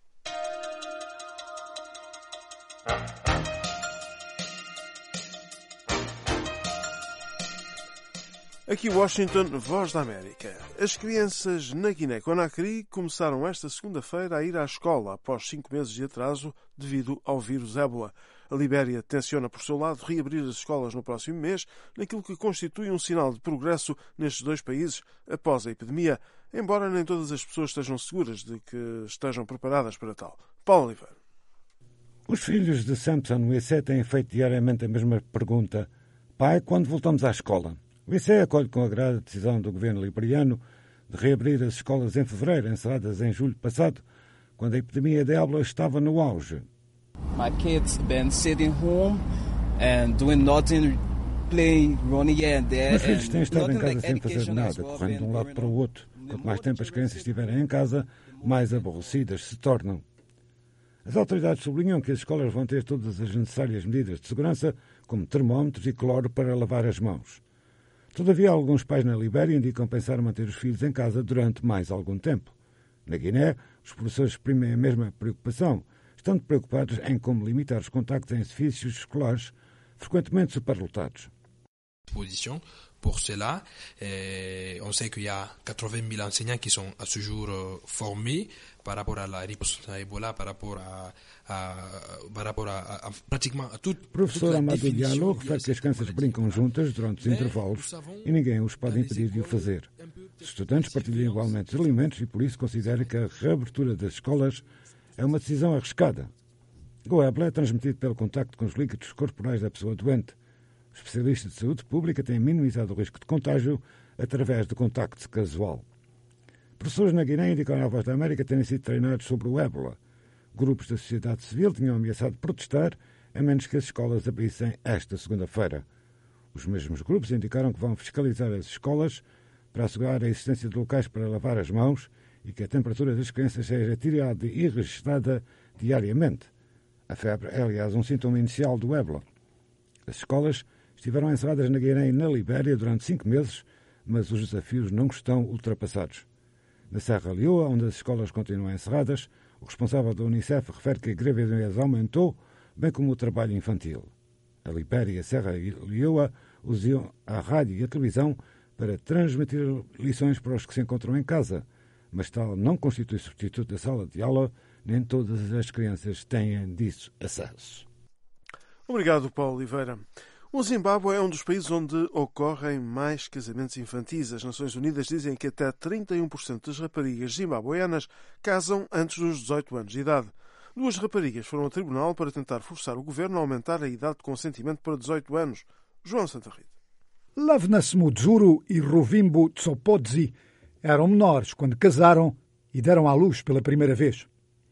[SPEAKER 21] Aqui Washington, Voz da América. As crianças na Guiné-Conakry começaram esta segunda-feira a ir à escola após cinco meses de atraso devido ao vírus ébola. A Libéria tenciona, por seu lado, reabrir as escolas no próximo mês, naquilo que constitui um sinal de progresso nestes dois países após a epidemia, embora nem todas as pessoas estejam seguras de que estejam preparadas para tal. Paulo Oliveira.
[SPEAKER 4] Os filhos de Samson Wissé têm feito diariamente a mesma pergunta. Pai, quando voltamos à escola? Wissé acolhe com agrado a decisão do governo liberiano de reabrir as escolas em fevereiro, encerradas em julho passado, quando a epidemia de ébola estava no auge.
[SPEAKER 6] My kids been sitting home and doing nothing, playing, running here and there.
[SPEAKER 4] Meus filhos têm estado em casa sem fazer nada, correndo de um lado para o outro. Quanto mais tempo as crianças estiverem em casa, mais aborrecidas se tornam. As autoridades sublinham que as escolas vão ter todas as necessárias medidas de segurança, como termómetros e cloro para lavar as mãos. Todavia, alguns pais na Libéria indicam pensar manter os filhos em casa durante mais algum tempo. Na Guiné, os professores exprimem a mesma preocupação, estando preocupados em como limitar os contactos em edifícios escolares frequentemente superlotados.
[SPEAKER 11] Pour cela, eh, on sait qu'il y a quatre-vingt mille enseignants qui sont à ce jour euh, formés par rapport à la riposte à Ebola, par rapport à, à, par rapport à, à, à pratiquement à toute,
[SPEAKER 4] o professor Amadou Diallo refere que as crianças brincam juntas durante os intervalos e ninguém os pode impedir de o fazer. Os estudantes partilham igualmente os alimentos e por isso considera que a reabertura das escolas é uma decisão arriscada. O ébola é transmitido pelo contacto com os líquidos corporais da pessoa doente. Os especialistas de saúde pública têm minimizado o risco de contágio através do contacto casual. Professores na Guiné indicam à Voz da América terem sido treinados sobre o ébola. Grupos da sociedade civil tinham ameaçado protestar a menos que as escolas abrissem esta segunda-feira. Os mesmos grupos indicaram que vão fiscalizar as escolas para assegurar a existência de locais para lavar as mãos e que a temperatura das crianças seja tirada e registada diariamente. A febre é, aliás, um sintoma inicial do ébola. As escolas estiveram encerradas na Guiné e na Libéria durante cinco meses, mas os desafios não estão ultrapassados. Na Serra Leoa, onde as escolas continuam encerradas, o responsável da Unicef refere que a gravidez aumentou, bem como o trabalho infantil. A Libéria e a Serra Leoa usam a rádio e a televisão para transmitir lições para os que se encontram em casa, mas tal não constitui substituto da sala de aula, nem todas as crianças têm disso acesso.
[SPEAKER 21] Obrigado, Paulo Oliveira. O Zimbábue é um dos países onde ocorrem mais casamentos infantis. As Nações Unidas dizem que até trinta e um por cento das raparigas zimbabueanas casam antes dos dezoito anos de idade. Duas raparigas foram ao tribunal para tentar forçar o governo a aumentar a idade de consentimento para dezoito anos. João Santa Rita.
[SPEAKER 2] Lavna Smudzuru e Rovimbo Tsopodzi eram menores quando casaram e deram à luz pela primeira vez.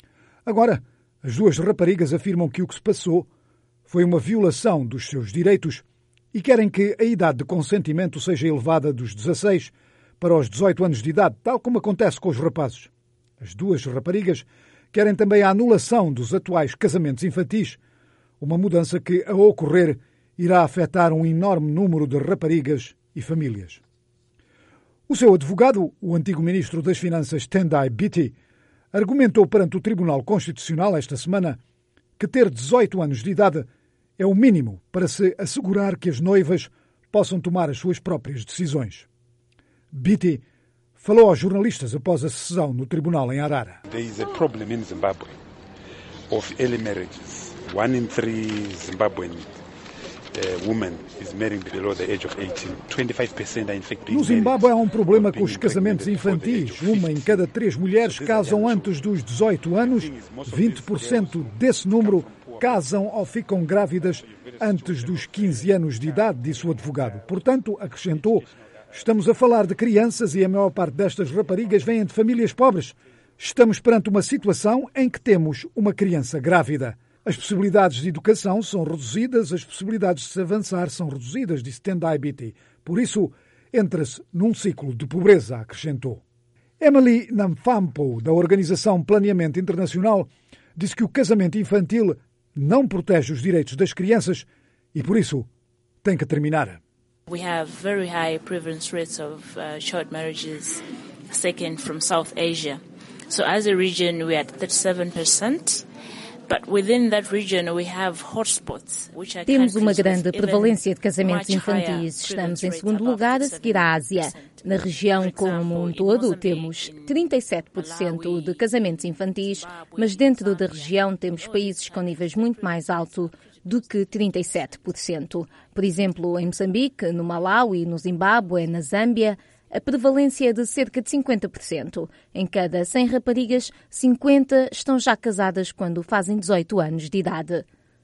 [SPEAKER 2] Agora, as duas raparigas afirmam que o que se passou foi uma violação dos seus direitos e querem que a idade de consentimento seja elevada dos dezasseis para os dezoito anos de idade, tal como acontece com os rapazes. As duas raparigas querem também a anulação dos atuais casamentos infantis, uma mudança que, a ocorrer, irá afetar um enorme número de raparigas e famílias. O seu advogado, o antigo ministro das Finanças Tendai Biti, argumentou perante o Tribunal Constitucional esta semana que ter dezoito anos de idade é o mínimo para se assegurar que as noivas possam tomar as suas próprias decisões. Biti falou aos jornalistas após a sessão no tribunal em Harare.
[SPEAKER 12] There is a problem in Zimbabwe of early marriages. One in three Zimbabwean uh, women is marrying below the age of eighteen. twenty-five percent are in fact
[SPEAKER 2] No Zimbábue há um problema com os casamentos infantis. Uma em cada três mulheres casam antes dos dezoito anos. vinte por cento desse número casam ou ficam grávidas antes dos quinze anos de idade, disse o advogado. Portanto, acrescentou, estamos a falar de crianças e a maior parte destas raparigas vêm de famílias pobres. Estamos perante uma situação em que temos uma criança grávida. As possibilidades de educação são reduzidas, as possibilidades de se avançar são reduzidas, disse Tendai Biti. Por isso, entra-se num ciclo de pobreza, acrescentou. Emily Namfampo, da organização Planeamento Internacional, disse que o casamento infantil não protege os direitos das crianças e, por isso, tem que terminar.
[SPEAKER 1] We have very high prevalence rates of uh, child marriages taken from South Asia. So as a region, we are at thirty-seven percent. But within that region we have hotspots, which are
[SPEAKER 13] Temos uma grande prevalência de casamentos infantis. Estamos em segundo lugar, a seguir à Ásia. Na região como um todo, temos trinta e sete por cento de casamentos infantis, mas dentro da região temos países com níveis muito mais altos do que trinta e sete por cento. Por exemplo, em Moçambique, no Malawi, no Zimbábue, na Zâmbia, a prevalência é de cerca de cinquenta por cento. Em cada cem raparigas, cinquenta estão já casadas quando fazem dezoito anos de idade.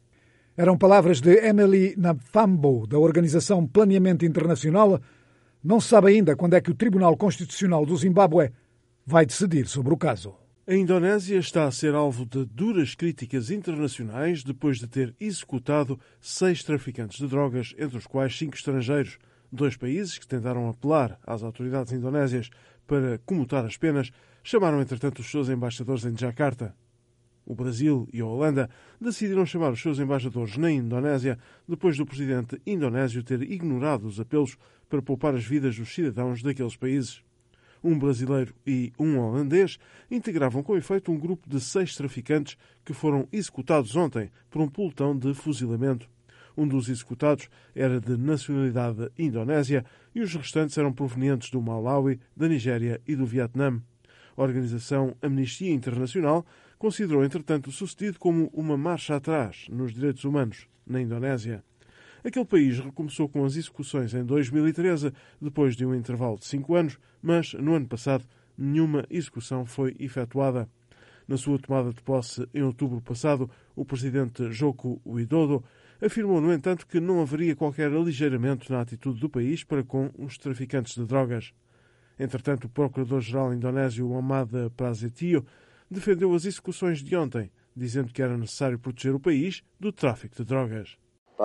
[SPEAKER 2] Eram palavras de Emily Namfambo, da organização Planeamento Internacional. Não se sabe ainda quando é que o Tribunal Constitucional do Zimbábue vai decidir sobre o caso.
[SPEAKER 21] A Indonésia está a ser alvo de duras críticas internacionais depois de ter executado seis traficantes de drogas, entre os quais cinco estrangeiros. Dois países que tentaram apelar às autoridades indonésias para comutar as penas chamaram, entretanto, os seus embaixadores em Jakarta. O Brasil e a Holanda decidiram chamar os seus embaixadores na Indonésia depois do presidente indonésio ter ignorado os apelos para poupar as vidas dos cidadãos daqueles países. Um brasileiro e um holandês integravam com efeito um grupo de seis traficantes que foram executados ontem por um pelotão de fuzilamento. Um dos executados era de nacionalidade indonésia e os restantes eram provenientes do Malawi, da Nigéria e do Vietnã. A organização Amnistia Internacional considerou, entretanto, o sucedido como uma marcha atrás nos direitos humanos na Indonésia. Aquele país recomeçou com as execuções em dois mil e treze, depois de um intervalo de cinco anos, mas, no ano passado, nenhuma execução foi efetuada. Na sua tomada de posse em outubro passado, o presidente Joko Widodo afirmou, no entanto, que não haveria qualquer aligeiramento na atitude do país para com os traficantes de drogas. Entretanto, o procurador-geral indonésio Muhammad Prasetyo defendeu as execuções de ontem, dizendo que era necessário proteger o país do tráfico de drogas.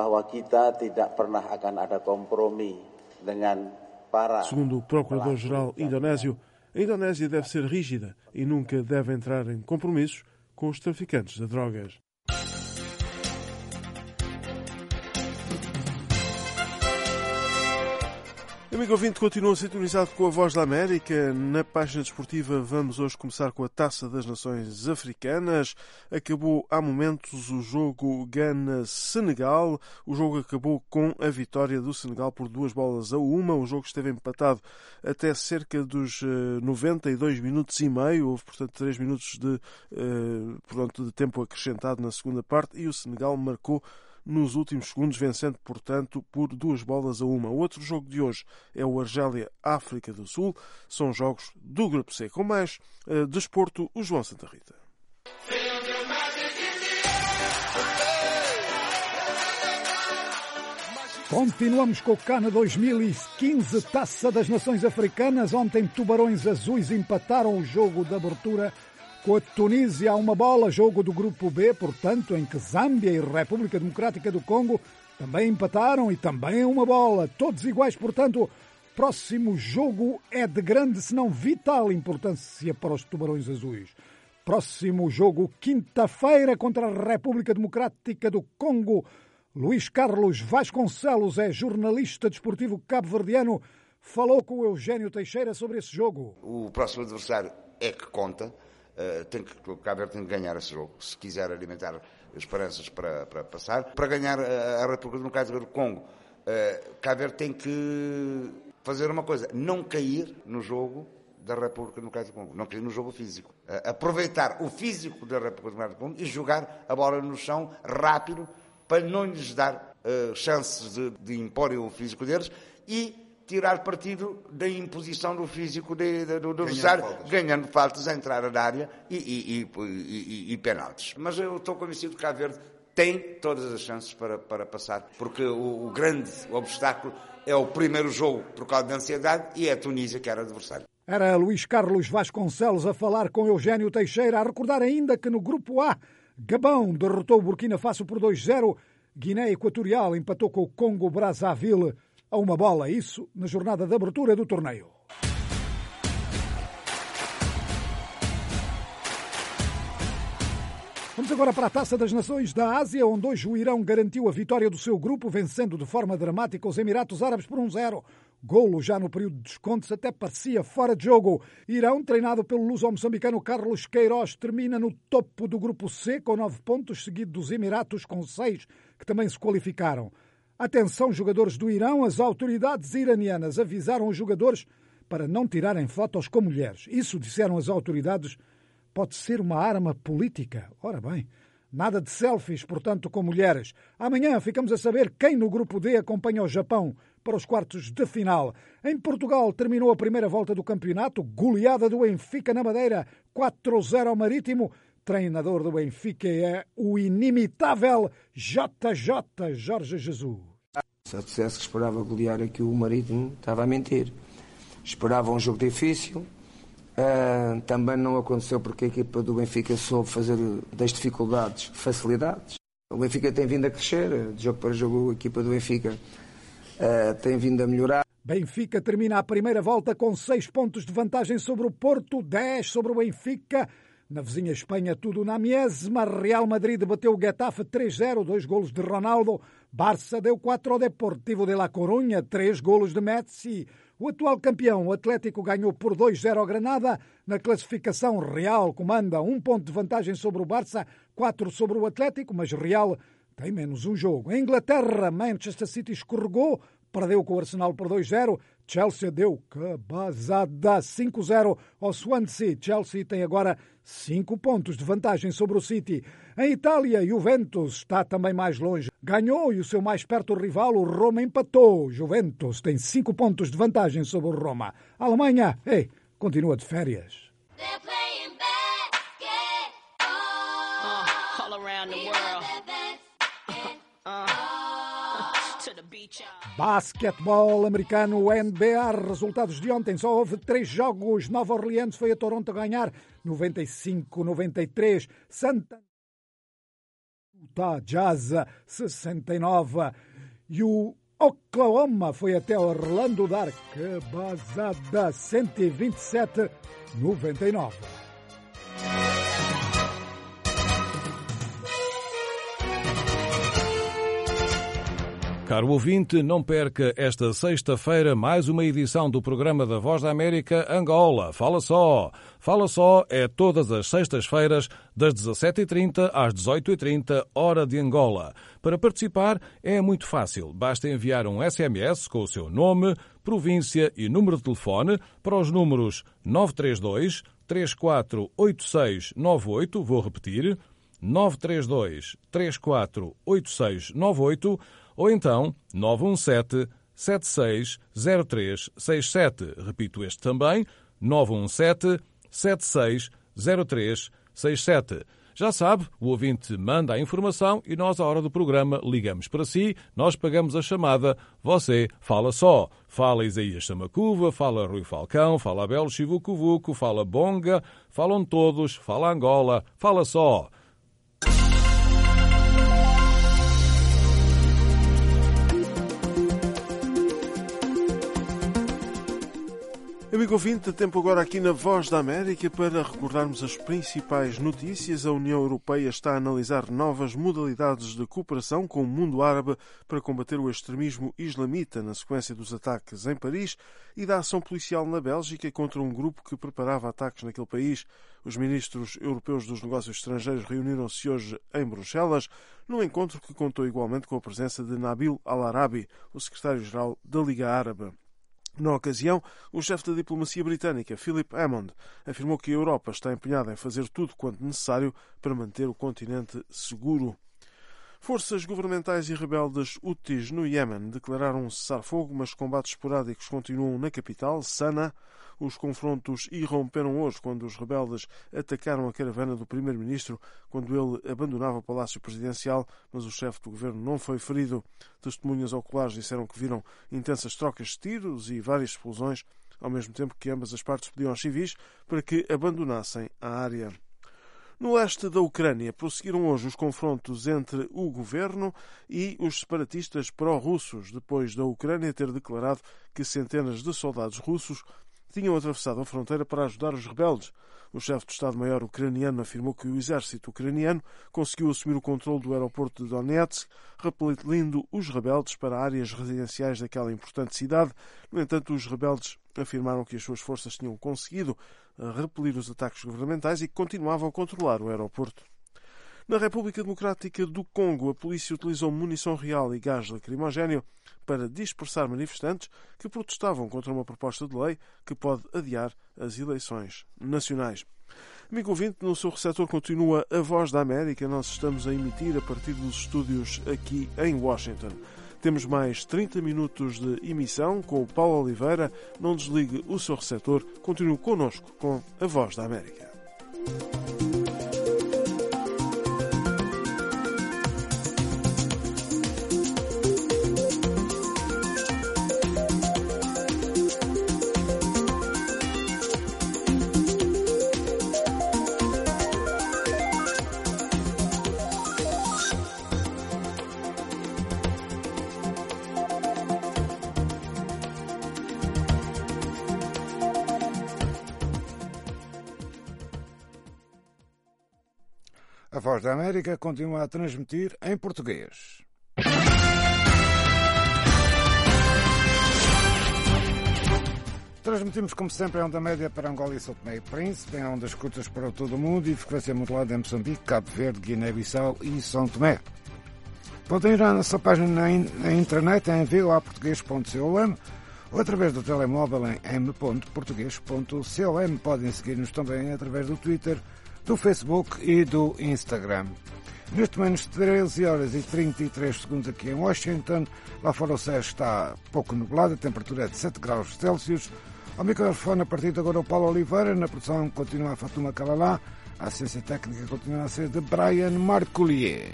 [SPEAKER 21] Segundo o procurador-geral indonésio, a Indonésia deve ser rígida e nunca deve entrar em compromissos com os traficantes de drogas. Amigo ouvinte, continua sintonizado com a Voz da América. Na página desportiva vamos hoje começar com a Taça das Nações Africanas. Acabou há momentos o jogo Gana-Senegal. O jogo acabou com a vitória do Senegal por duas bolas a uma. O jogo esteve empatado até cerca dos noventa e dois minutos e meio. Houve, portanto, três minutos de, uh, pronto, de tempo acrescentado na segunda parte e o Senegal marcou nos últimos segundos, vencendo, portanto, por duas bolas a uma. O outro jogo de hoje é o Argélia-África do Sul. São jogos do Grupo C. Com mais uh, desporto, o João Santa Rita.
[SPEAKER 2] Continuamos com o CAN dois mil e quinze, Taça das Nações Africanas. Ontem, Tubarões Azuis empataram o jogo de abertura com a Tunísia a uma bola, jogo do Grupo B, portanto, em que Zâmbia e República Democrática do Congo também empataram e também a uma bola. Todos iguais, portanto, próximo jogo é de grande, se não vital importância para os Tubarões Azuis. Próximo jogo, quinta-feira, contra a República Democrática do Congo. Luís Carlos Vasconcelos é jornalista desportivo cabo-verdiano. Falou com o Eugênio Teixeira sobre esse jogo.
[SPEAKER 14] O próximo adversário é que conta. Uh, tem que, o Cabo Verde tem que ganhar esse jogo, se quiser alimentar esperanças para, para passar. Para ganhar a, a República Democrática do Congo, uh, Cabo Verde tem que fazer uma coisa, não cair no jogo da República Democrática do Congo, não cair no jogo físico. Uh, aproveitar o físico da República Democrática do Congo e jogar a bola no chão rápido para não lhes dar uh, chances de, de imporem o físico deles e tirar partido da imposição do físico de, de, do adversário, ganhando faltas a entrar na área e, e, e, e, e penaltis. Mas eu estou convencido que Cabo Verde tem todas as chances para, para passar, porque o, o grande obstáculo é o primeiro jogo por causa da ansiedade e é a Tunísia que era adversário.
[SPEAKER 2] Era Luís Carlos Vasconcelos a falar com Eugênio Teixeira, a recordar ainda que no Grupo A, Gabão derrotou o Burkina Faso por dois a zero, Guiné Equatorial empatou com o Congo Brazzaville a uma bola, isso na jornada de abertura do torneio. Vamos agora para a Taça das Nações da Ásia, onde hoje o Irão garantiu a vitória do seu grupo, vencendo de forma dramática os Emiratos Árabes por um zero. Golo já no período de descontos, até parecia fora de jogo. Irão, treinado pelo luso-moçambicano Carlos Queiroz, termina no topo do grupo C com nove pontos, seguido dos Emiratos com seis, que também se qualificaram. Atenção, jogadores do Irão, as autoridades iranianas avisaram os jogadores para não tirarem fotos com mulheres. Isso, disseram as autoridades, pode ser uma arma política. Ora bem, nada de selfies, portanto, com mulheres. Amanhã ficamos a saber quem no grupo D acompanha o Japão para os quartos de final. Em Portugal terminou a primeira volta do campeonato, goleada do Benfica na Madeira, quatro a zero ao Marítimo. Treinador do Benfica é o inimitável J J Jorge Jesus.
[SPEAKER 5] Se eu dissesse que esperava golear aqui o Marítimo, estava a mentir. Esperava um jogo difícil. Uh, também não aconteceu porque a equipa do Benfica soube fazer das dificuldades facilidades. O Benfica tem vindo a crescer, de jogo para jogo a equipa do Benfica uh, tem vindo a melhorar.
[SPEAKER 2] Benfica termina a primeira volta com seis pontos de vantagem sobre o Porto, dez sobre o Benfica. Na vizinha Espanha, tudo na mesma. Real Madrid bateu o Getafe três a zero, dois golos de Ronaldo. Barça deu quatro ao Deportivo de La Coruña, três golos de Messi. O atual campeão, o Atlético, ganhou por dois a zero ao Granada. Na classificação, Real comanda um ponto de vantagem sobre o Barça, quatro sobre o Atlético, mas Real tem menos um jogo. Em Inglaterra, Manchester City escorregou, perdeu com o Arsenal por dois a zero. Chelsea deu cabazada cinco a zero ao Swansea. Chelsea tem agora cinco pontos de vantagem sobre o City. Em Itália, Juventus está também mais longe. Ganhou e o seu mais perto rival, o Roma, empatou. Juventus tem cinco pontos de vantagem sobre o Roma. A Alemanha, ei, continua de férias. Basquetebol americano N B A, resultados de ontem, só houve três jogos. Nova Orleans foi a Toronto a ganhar noventa e cinco a noventa e três. Santa Utah Jazz sessenta e nove e o Oklahoma foi até Orlando dar cabazada cento e vinte e sete a noventa e nove.
[SPEAKER 15] Caro ouvinte, não perca esta sexta-feira mais uma edição do programa da Voz da América Angola. Fala só! Fala só é todas as sextas-feiras, das dezassete e trinta às dezoito e trinta, hora de Angola. Para participar é muito fácil. Basta enviar um S M S com o seu nome, província e número de telefone para os números nove três dois, três quatro oito seis nove oito, vou repetir, nove três dois, três quatro oito seis nove oito, ou então nove um sete, sete seis zero três seis sete. Repito este também, nove um sete, sete seis zero três seis sete. Já sabe, o ouvinte manda a informação e nós, à hora do programa, ligamos para si, nós pagamos a chamada, você fala só. Fala Isaías Samacuva, fala Rui Falcão, fala Abel Chivucovuco, fala Bonga, falam todos, fala Angola, fala só.
[SPEAKER 21] Amigo ouvinte, tempo agora aqui na Voz da América para recordarmos as principais notícias. A União Europeia está a analisar novas modalidades de cooperação com o mundo árabe para combater o extremismo islamita na sequência dos ataques em Paris e da ação policial na Bélgica contra um grupo que preparava ataques naquele país. Os ministros europeus dos negócios estrangeiros reuniram-se hoje em Bruxelas, num encontro que contou igualmente com a presença de Nabil Al-Arabi, o secretário-geral da Liga Árabe. Na ocasião, o chefe da diplomacia britânica, Philip Hammond, afirmou que a Europa está empenhada em fazer tudo quanto necessário para manter o continente seguro. Forças governamentais e rebeldes Houthis no Iémen declararam um cessar-fogo, mas combates esporádicos continuam na capital, Sanaa. Os confrontos irromperam hoje quando os rebeldes atacaram a caravana do primeiro-ministro quando ele abandonava o Palácio Presidencial, mas o chefe do governo não foi ferido. Testemunhas oculares disseram que viram intensas trocas de tiros e várias explosões, ao mesmo tempo que ambas as partes pediam aos civis para que abandonassem a área. No leste da Ucrânia, prosseguiram hoje os confrontos entre o governo e os separatistas pró-russos, depois da Ucrânia ter declarado que centenas de soldados russos tinham atravessado a fronteira para ajudar os rebeldes. O chefe de Estado-Maior ucraniano afirmou que o exército ucraniano conseguiu assumir o controle do aeroporto de Donetsk, repelindo os rebeldes para áreas residenciais daquela importante cidade. No entanto, os rebeldes afirmaram que as suas forças tinham conseguido repelir os ataques governamentais e que continuavam a controlar o aeroporto. Na República Democrática do Congo, a polícia utilizou munição real e gás lacrimogéneo para dispersar manifestantes que protestavam contra uma proposta de lei que pode adiar as eleições nacionais. Amigo ouvinte, no seu receptor continua a Voz da América. Nós estamos a emitir a partir dos estúdios aqui em Washington. Temos mais trinta minutos de emissão com o Paulo Oliveira. Não desligue o seu receptor. Continue connosco com a Voz da América.
[SPEAKER 2] A Voz da América continua a transmitir em português. Transmitimos, como sempre, em onda média para Angola e São Tomé e Príncipe, em ondas curtas para todo o mundo e frequência modulada em Moçambique, Cabo Verde, Guiné-Bissau e São Tomé. Podem ir à nossa página na, in- na intranet em v o a português ponto com ou através do telemóvel em m ponto português ponto com. Podem seguir-nos também através do Twitter, do Facebook e do Instagram. Neste momento, treze horas e trinta e três segundos aqui em Washington. Lá fora o céu está pouco nublado, a temperatura é de sete graus Celsius. Ao microfone, a partir de agora, o Paulo Oliveira. Na produção continua a Fatuma Calalá. A assistência técnica continua a ser de Brian Marcolier.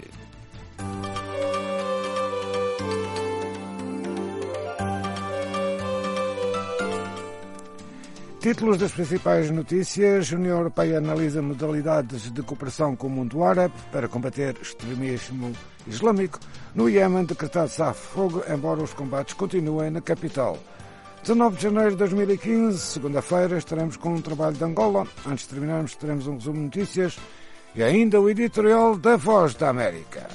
[SPEAKER 2] Títulos das principais notícias. A União Europeia analisa modalidades de cooperação com o mundo árabe para combater extremismo islâmico. No Iêmen, decretado cessar-fogo, embora os combates continuem na capital. dezanove de janeiro de dois mil e quinze, segunda-feira, estaremos com um trabalho de Angola. Antes de terminarmos, teremos um resumo de notícias e ainda o editorial da Voz da América.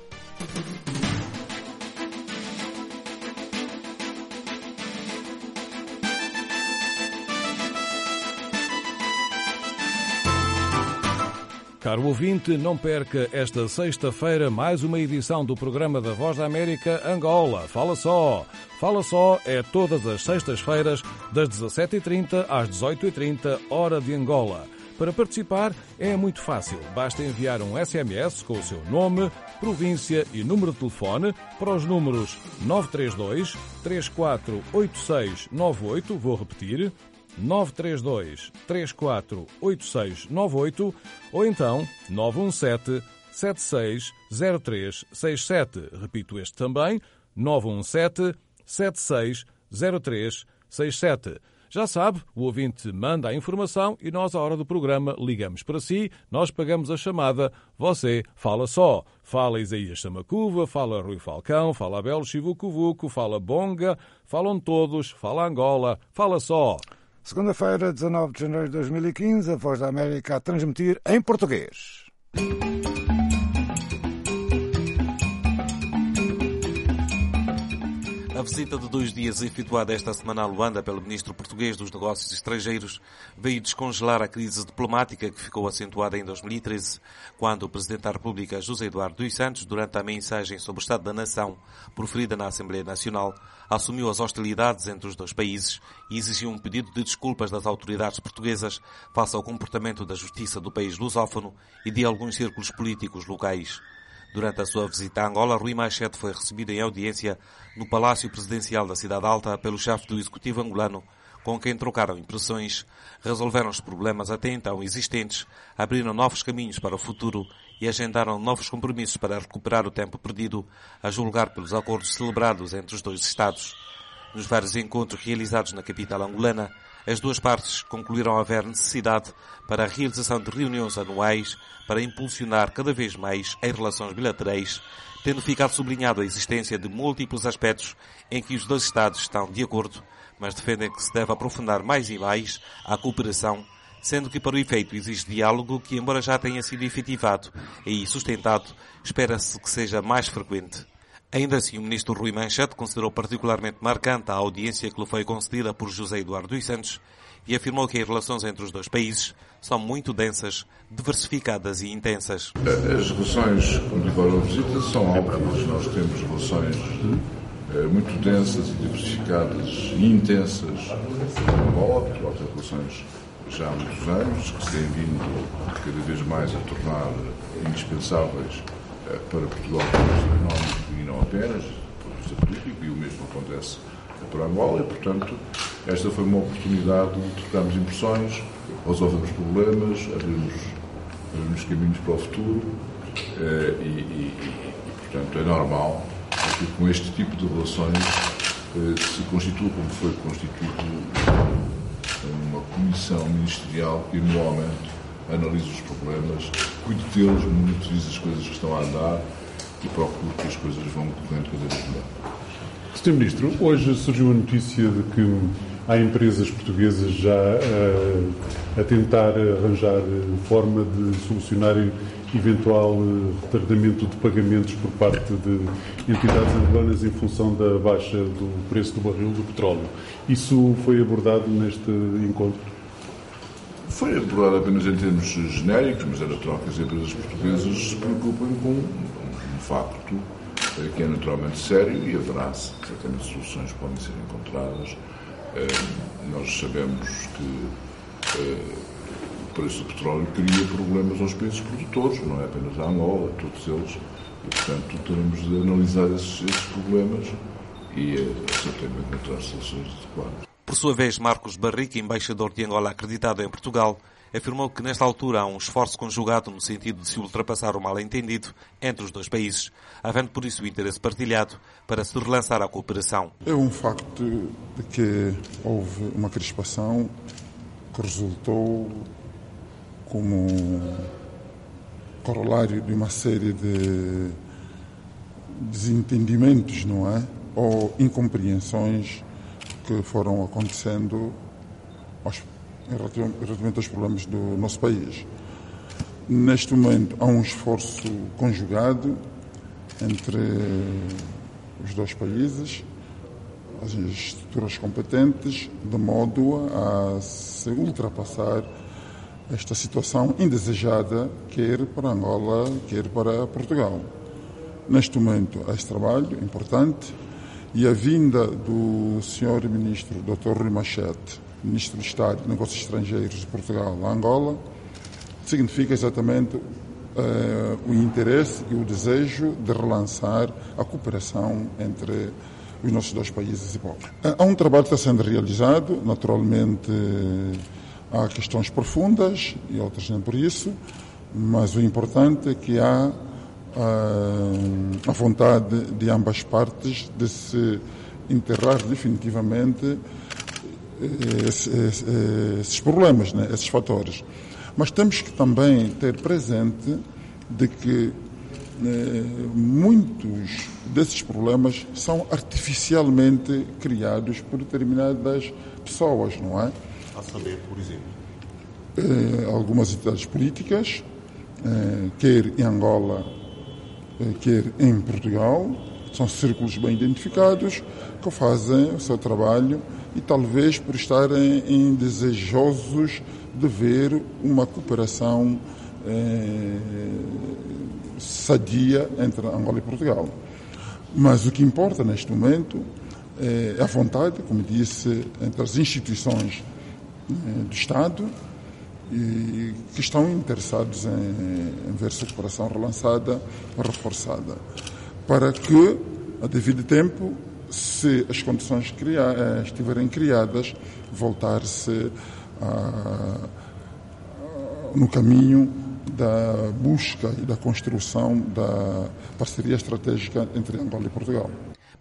[SPEAKER 15] Caro ouvinte, não perca esta sexta-feira mais uma edição do programa da Voz da América Angola. Fala só! Fala só é todas as sextas-feiras, das dezassete e trinta às dezoito e trinta, hora de Angola. Para participar é muito fácil. Basta enviar um S M S com o seu nome, província e número de telefone para os números nove três dois, três quatro oito seis nove oito. Vou repetir. nove três dois, três quatro oito seis nove oito ou então nove um sete, sete seis zero três seis sete. Repito este também, nove um sete, sete seis zero três seis sete. Já sabe, o ouvinte manda a informação e nós, à hora do programa, ligamos para si, nós pagamos a chamada, você fala só. Fala Isaías Samacuva, fala Rui Falcão, fala Abel Chivucovuco, fala Bonga, falam todos, fala Angola, fala só.
[SPEAKER 2] Segunda-feira, dezanove de janeiro de dois mil e quinze, a Voz da América a transmitir em português.
[SPEAKER 7] A visita de dois dias efetuada esta semana a Luanda pelo ministro português dos Negócios Estrangeiros veio descongelar a crise diplomática que ficou acentuada em dois mil e treze, quando o Presidente da República, José Eduardo dos Santos, durante a mensagem sobre o Estado da Nação, proferida na Assembleia Nacional, assumiu as hostilidades entre os dois países e exigiu um pedido de desculpas das autoridades portuguesas face ao comportamento da justiça do país lusófono e de alguns círculos políticos locais. Durante a sua visita a Angola, Rui Machete foi recebido em audiência no Palácio Presidencial da Cidade Alta pelo chefe do Executivo angolano, com quem trocaram impressões, resolveram os problemas até então existentes, abriram novos caminhos para o futuro e agendaram novos compromissos para recuperar o tempo perdido, a julgar pelos acordos celebrados entre os dois Estados. Nos vários encontros realizados na capital angolana, As duas partes concluíram haver necessidade para a realização de reuniões anuais para impulsionar cada vez mais as relações bilaterais, tendo ficado sublinhado a existência de múltiplos aspectos em que os dois Estados estão de acordo, mas defendem que se deve aprofundar mais e mais a cooperação, sendo que para o efeito exige diálogo que, embora já tenha sido efetivado e sustentado, espera-se que seja mais frequente. Ainda assim, o ministro Rui Manchete considerou particularmente marcante a audiência que lhe foi concedida por José Eduardo dos Santos e afirmou que as relações entre os dois países são muito densas, diversificadas e intensas.
[SPEAKER 8] As relações, quando levaram a visita, são óbvias. Nós temos relações eh, muito densas e diversificadas e intensas com Angola. Portugal tem relações já há muitos anos, que se têm vindo cada vez mais a tornar indispensáveis eh, para Portugal, do ponto de vista económico e não apenas, do ponto de vista político, e o mesmo acontece para Angola, e, portanto, esta foi uma oportunidade de trocarmos impressões, resolvermos problemas, abrirmos, abrirmos caminhos para o futuro, eh, e, e, e, portanto, é normal que com este tipo de relações eh, se constitua, como foi constituído, uma comissão ministerial que anualmente analisa os problemas, cuide deles, monitoriza as coisas que estão a andar e procura que as coisas vão correndo cada vez melhor.
[SPEAKER 21] senhor Ministro, hoje surgiu a notícia de que há empresas portuguesas já a, a tentar arranjar forma de solucionarem eventual retardamento de pagamentos por parte de entidades angolanas em função da baixa do preço do barril do petróleo. Isso foi abordado neste encontro?
[SPEAKER 8] Foi abordado apenas em termos genéricos, mas é natural que as empresas portuguesas se preocupem com um facto que é naturalmente sério e haverá certamente soluções que podem ser encontradas. Nós sabemos que o preço do petróleo cria problemas aos países produtores, não é apenas a Angola, todos eles, e portanto teremos de analisar esses, esses problemas e certamente encontrar soluções adequadas.
[SPEAKER 7] Por sua vez, Marcos Barrica, embaixador de Angola acreditado em Portugal, afirmou que nesta altura há um esforço conjugado no sentido de se ultrapassar o mal-entendido entre os dois países, havendo por isso o interesse partilhado para se relançar a cooperação.
[SPEAKER 16] É um facto de que houve uma crispação que resultou como corolário de uma série de desentendimentos, não é? Ou incompreensões que foram acontecendo aos, relativamente aos problemas do nosso país. Neste momento há um esforço conjugado entre os dois países, as estruturas competentes, de modo a se ultrapassar esta situação indesejada, quer para Angola, quer para Portugal. Neste momento há este trabalho importante e a vinda do senhor Ministro doutor Rui Manchete, Ministro de Estado de Negócios Estrangeiros de Portugal a Angola, significa exatamente uh, o interesse e o desejo de relançar a cooperação entre os nossos dois países e povos. Há um trabalho que está sendo realizado, naturalmente há questões profundas e outras nem por isso, mas o importante é que há uh, a vontade de ambas partes de se enterrar definitivamente esses, esses problemas, né, esses fatores. Mas temos que também ter presente de que eh, muitos desses problemas são artificialmente criados por determinadas pessoas, não é?
[SPEAKER 8] A saber, por exemplo?
[SPEAKER 16] Eh, algumas entidades políticas, eh, quer em Angola, eh, quer em Portugal, são círculos bem identificados que fazem o seu trabalho e talvez por estarem indesejosos de ver uma cooperação eh, sadia entre Angola e Portugal. Mas o que importa neste momento é a vontade, como disse, entre as instituições eh, do Estado e que estão interessados em, em ver essa cooperação relançada, reforçada, para que, a devido tempo, se as condições cria- estiverem criadas, voltar-se a, no caminho da busca e da construção da parceria estratégica entre Angola e Portugal.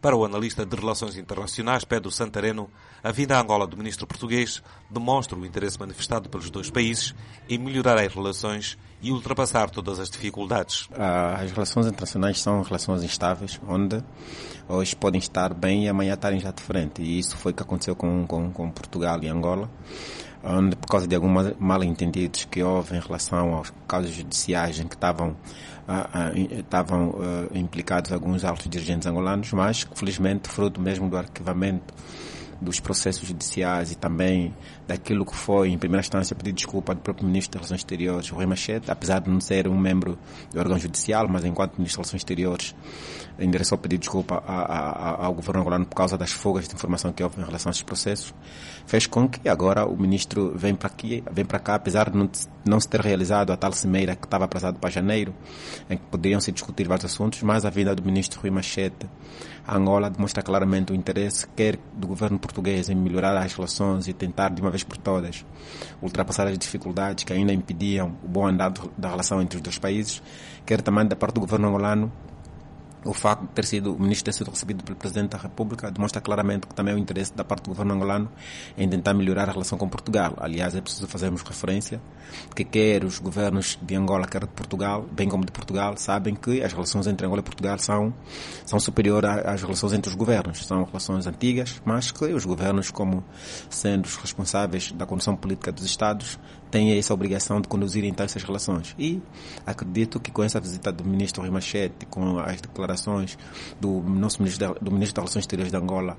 [SPEAKER 7] Para o analista de Relações Internacionais, Pedro Santareno, a vinda à Angola do ministro português demonstra o interesse manifestado pelos dois países em melhorar as relações e ultrapassar todas as dificuldades.
[SPEAKER 18] As relações internacionais são relações instáveis, onde hoje podem estar bem e amanhã estarem já diferente. E isso foi o que aconteceu com, com, com Portugal e Angola, onde, por causa de alguns mal-entendidos que houve em relação aos casos judiciais em que estavam, ah, ah, estavam ah, implicados alguns altos dirigentes angolanos, mas que, felizmente, fruto mesmo do arquivamento dos processos judiciais e também daquilo que foi, em primeira instância, pedir desculpa do próprio Ministro das Relações Exteriores, Rui Machete, apesar de não ser um membro do órgão judicial, mas enquanto Ministro das Relações Exteriores endereçou pedir desculpa a, a, ao governo angolano por causa das fugas de informação que houve em relação a esses processos, fez com que agora o Ministro vem para aqui, vem para cá, apesar de não, não se ter realizado a tal cimeira que estava atrasado para janeiro, em que poderiam se discutir vários assuntos, mas a vinda do Ministro Rui Machete a Angola demonstra claramente o interesse, quer do governo português, em melhorar as relações e tentar, de uma vez por todas, ultrapassar as dificuldades que ainda impediam o bom andar da relação entre os dois países, quer também da parte do governo angolano. O facto de ter sido, o ministro ter sido recebido pelo Presidente da República demonstra claramente que também é o interesse da parte do governo angolano em tentar melhorar a relação com Portugal. Aliás, é preciso fazermos referência que quer os governos de Angola, quer de Portugal, bem como de Portugal, sabem que as relações entre Angola e Portugal são, são superiores às relações entre os governos. São relações antigas, mas que os governos, como sendo os responsáveis da condução política dos Estados, têm essa obrigação de conduzir então essas relações. E acredito que com essa visita do ministro Rui Machete, com as declarações do nosso ministro, da, do ministro das Relações Exteriores de Angola,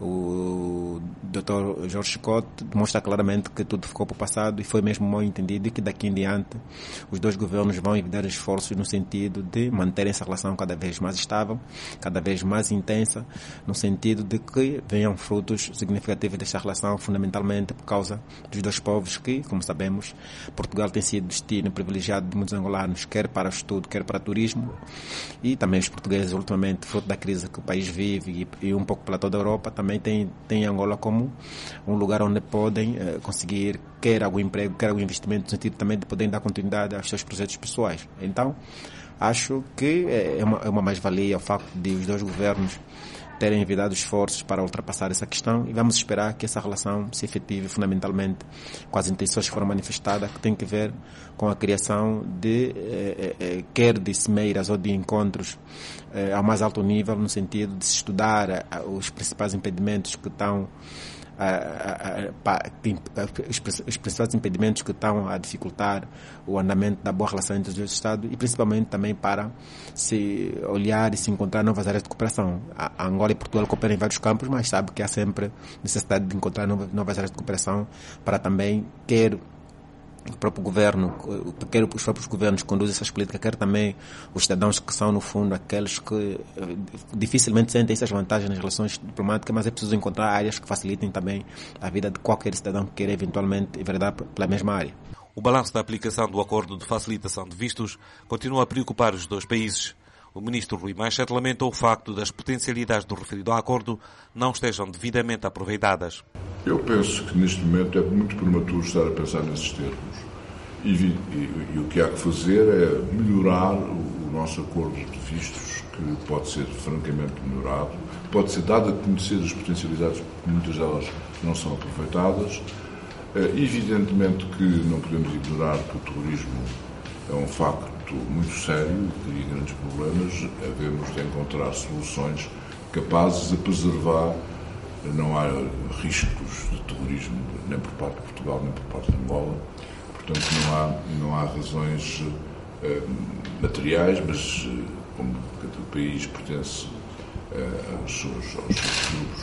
[SPEAKER 18] o doutor Jorge Scott, demonstra claramente que tudo ficou para o passado e foi mesmo mal entendido e que daqui em diante os dois governos vão envidar esforços no sentido de manter essa relação cada vez mais estável, cada vez mais intensa, no sentido de que venham frutos significativos desta relação, fundamentalmente por causa dos dois povos que, como sabemos, Portugal tem sido destino privilegiado de muitos angolanos, quer para o estudo, quer para o turismo, e também os portugueses, ultimamente, fruto da crise que o país vive e, e um pouco pela toda a Europa, também tem, tem Angola como um lugar onde podem eh, conseguir quer algum emprego, quer algum investimento, no sentido também de poderem dar continuidade aos seus projetos pessoais. Então, acho que é uma, é uma mais-valia o facto de os dois governos terem enviado esforços para ultrapassar essa questão e vamos esperar que essa relação se efetive fundamentalmente com as intenções que foram manifestadas, que tem que ver com a criação de, eh, eh, quer de cimeiras ou de encontros eh, ao mais alto nível, no sentido de se estudar eh, os principais impedimentos que estão os principais impedimentos que estão a dificultar o andamento da boa relação entre os dois Estados e principalmente também para se olhar e se encontrar novas áreas de cooperação. A Angola e Portugal cooperam em vários campos, mas sabe que há sempre necessidade de encontrar novas áreas de cooperação para também quer o próprio governo, quer os próprios governos que conduzem essas políticas, quer também os cidadãos que são, no fundo, aqueles que dificilmente sentem essas vantagens nas relações diplomáticas, mas é preciso encontrar áreas que facilitem também a vida de qualquer cidadão que queira eventualmente enveredar pela mesma área.
[SPEAKER 7] O balanço da aplicação do acordo de facilitação de vistos continua a preocupar os dois países. O ministro Rui Machete lamentou o facto das potencialidades do referido acordo não estejam devidamente aproveitadas.
[SPEAKER 8] Eu penso que neste momento é muito prematuro estar a pensar nesses termos. E, e, e o que há que fazer é melhorar o, o nosso acordo de vistos, que pode ser francamente melhorado, pode ser dado a conhecer as potencialidades, porque muitas delas não são aproveitadas. É, evidentemente que não podemos ignorar que o terrorismo é um facto muito sério e cria grandes problemas. Havemos de encontrar soluções capazes de preservar. Não há riscos de terrorismo nem por parte de Portugal nem por parte de Angola. Portanto, não há, não há razões eh, materiais, mas eh, como cada país pertence eh, aos, seus, aos seus grupos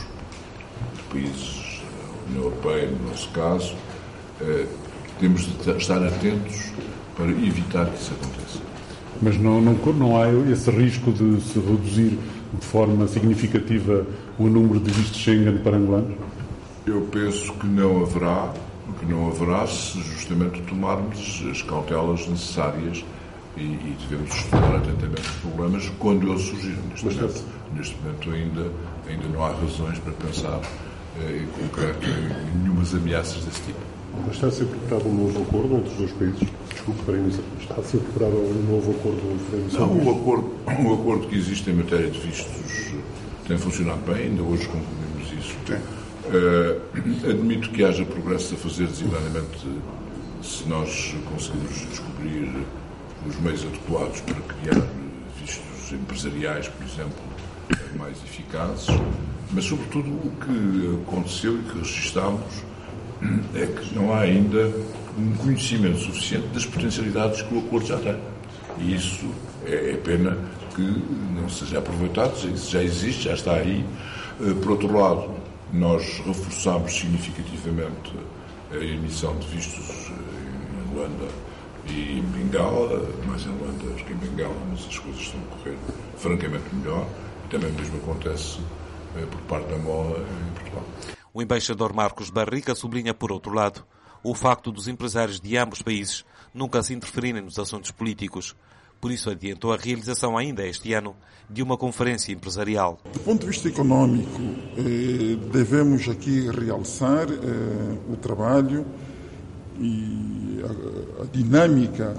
[SPEAKER 8] de países da União Europeia, no nosso caso, eh, temos de estar atentos para evitar que isso aconteça.
[SPEAKER 19] Mas não, não, não há esse risco de se reduzir de forma significativa o número de vistos Schengen para angolanos?
[SPEAKER 8] Eu penso que não haverá, que não haverá se justamente tomarmos as cautelas necessárias e, e devemos estudar atentamente os problemas quando eles surgirem. Neste momento, neste momento ainda, ainda não há razões para pensar eh, em concreto em nenhumas ameaças desse tipo.
[SPEAKER 19] Mas está a ser preparado um novo acordo entre os dois países? Desculpe para iniciar. Está a ser preparado um novo acordo de
[SPEAKER 8] Não, o acordo, o acordo que existe em matéria de vistos tem funcionado bem, ainda hoje concluímos isso. Uh, admito que haja progresso a fazer, designadamente, se nós conseguirmos descobrir os meios adequados para criar vistos empresariais, por exemplo, mais eficazes, mas, sobretudo, o que aconteceu e que registámos é que não há ainda um conhecimento suficiente das potencialidades que o acordo já tem. E isso é, é pena que não seja aproveitado, isso já existe, já está aí. Por outro lado, nós reforçamos significativamente a emissão de vistos em Luanda e em Bengala, mais em Luanda que em Bengala, mas as coisas estão a correr francamente melhor. E também o mesmo acontece por parte da Angola em Portugal.
[SPEAKER 7] O embaixador Marcos Barrica sublinha, por outro lado, o facto dos empresários de ambos países nunca se interferirem nos assuntos políticos. Por isso adiantou a realização ainda este ano de uma conferência empresarial.
[SPEAKER 16] Do ponto de vista económico, devemos aqui realçar o trabalho e a dinâmica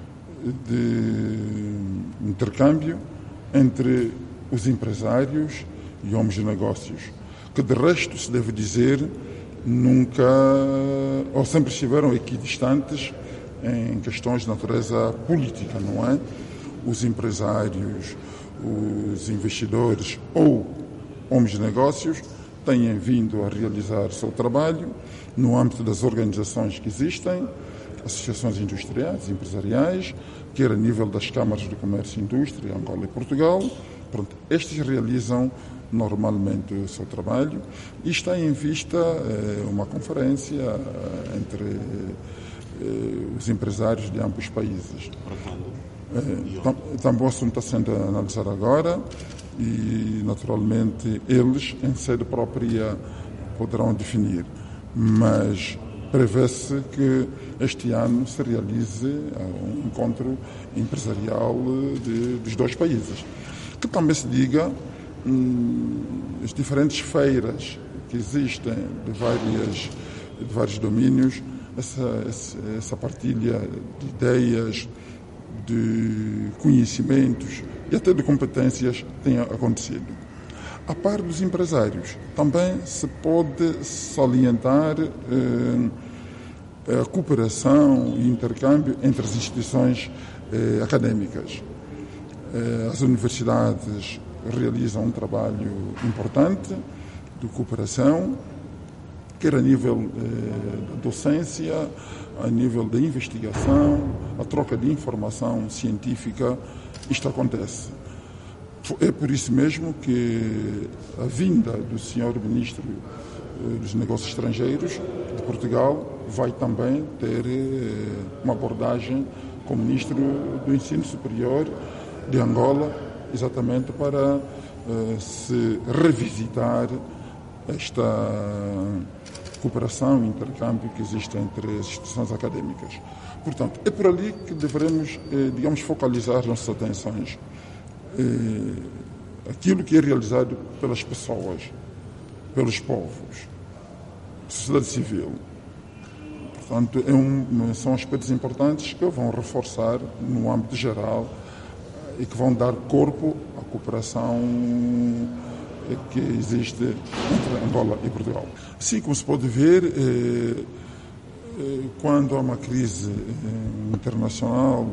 [SPEAKER 16] de intercâmbio entre os empresários e homens de negócios, que de resto se deve dizer nunca ou sempre estiveram equidistantes em questões de natureza política, não é? Os empresários, os investidores ou homens de negócios têm vindo a realizar o seu trabalho no âmbito das organizações que existem, associações industriais, empresariais, quer a nível das câmaras de comércio e indústria, Angola e Portugal. Pronto, estes realizam normalmente o seu trabalho e está em vista eh, uma conferência eh, entre eh, os empresários de ambos os países. Eh, também o assunto está sendo analisado agora e, naturalmente, eles, em sede própria, poderão definir. Mas prevê-se que este ano se realize um encontro empresarial de, dos dois países. Que também se diga hum, as diferentes feiras que existem de, várias, de vários domínios, essa, essa partilha de ideias, de conhecimentos e até de competências tenha acontecido. A par dos empresários, também se pode salientar eh, a cooperação e intercâmbio entre as instituições eh, académicas. Eh, as universidades realizam um trabalho importante de cooperação, quer a nível eh, da docência, a nível da investigação, a troca de informação científica, isto acontece. É por isso mesmo que a vinda do senhor Ministro dos Negócios Estrangeiros de Portugal vai também ter uma abordagem com o Ministro do Ensino Superior de Angola, exatamente para uh, se revisitar esta cooperação e intercâmbio que existe entre as instituições académicas. Portanto, é por ali que devemos, eh, digamos, focalizar nossas atenções. Eh, aquilo que é realizado pelas pessoas, pelos povos, sociedade civil. Portanto, é um, são aspectos importantes que vão reforçar no âmbito geral e que vão dar corpo à cooperação que existe entre Angola e Portugal. Assim como se pode ver, eh, eh, quando há uma crise eh, internacional,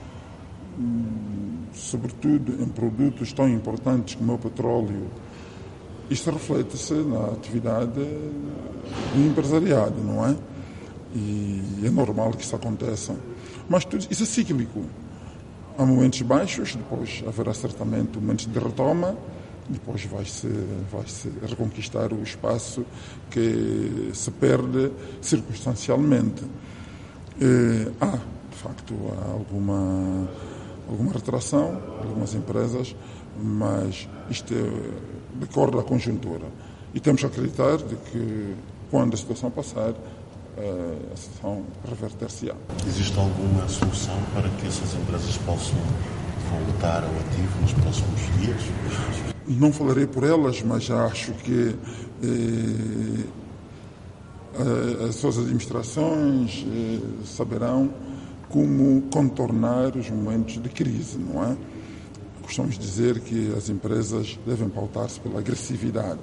[SPEAKER 16] sobretudo em produtos tão importantes como o petróleo, isto reflete-se na atividade do empresariado, não é? E é normal que isso aconteça. Mas tudo isso é cíclico. Há momentos baixos, depois haverá certamente momentos de retoma, depois vai-se vai-se reconquistar o espaço que se perde circunstancialmente. Eh, há, de facto, há alguma, alguma retração de algumas empresas, mas isto é, decorre da conjuntura. E temos que acreditar de que, quando a situação passar, a situação reverter-se-á.
[SPEAKER 9] Existe alguma solução para que essas empresas possam voltar ao ativo nos próximos dias?
[SPEAKER 16] Não falarei por elas, mas acho que eh, as suas administrações eh, saberão como contornar os momentos de crise, não é? costumamos dizer que as empresas devem pautar-se pela agressividade.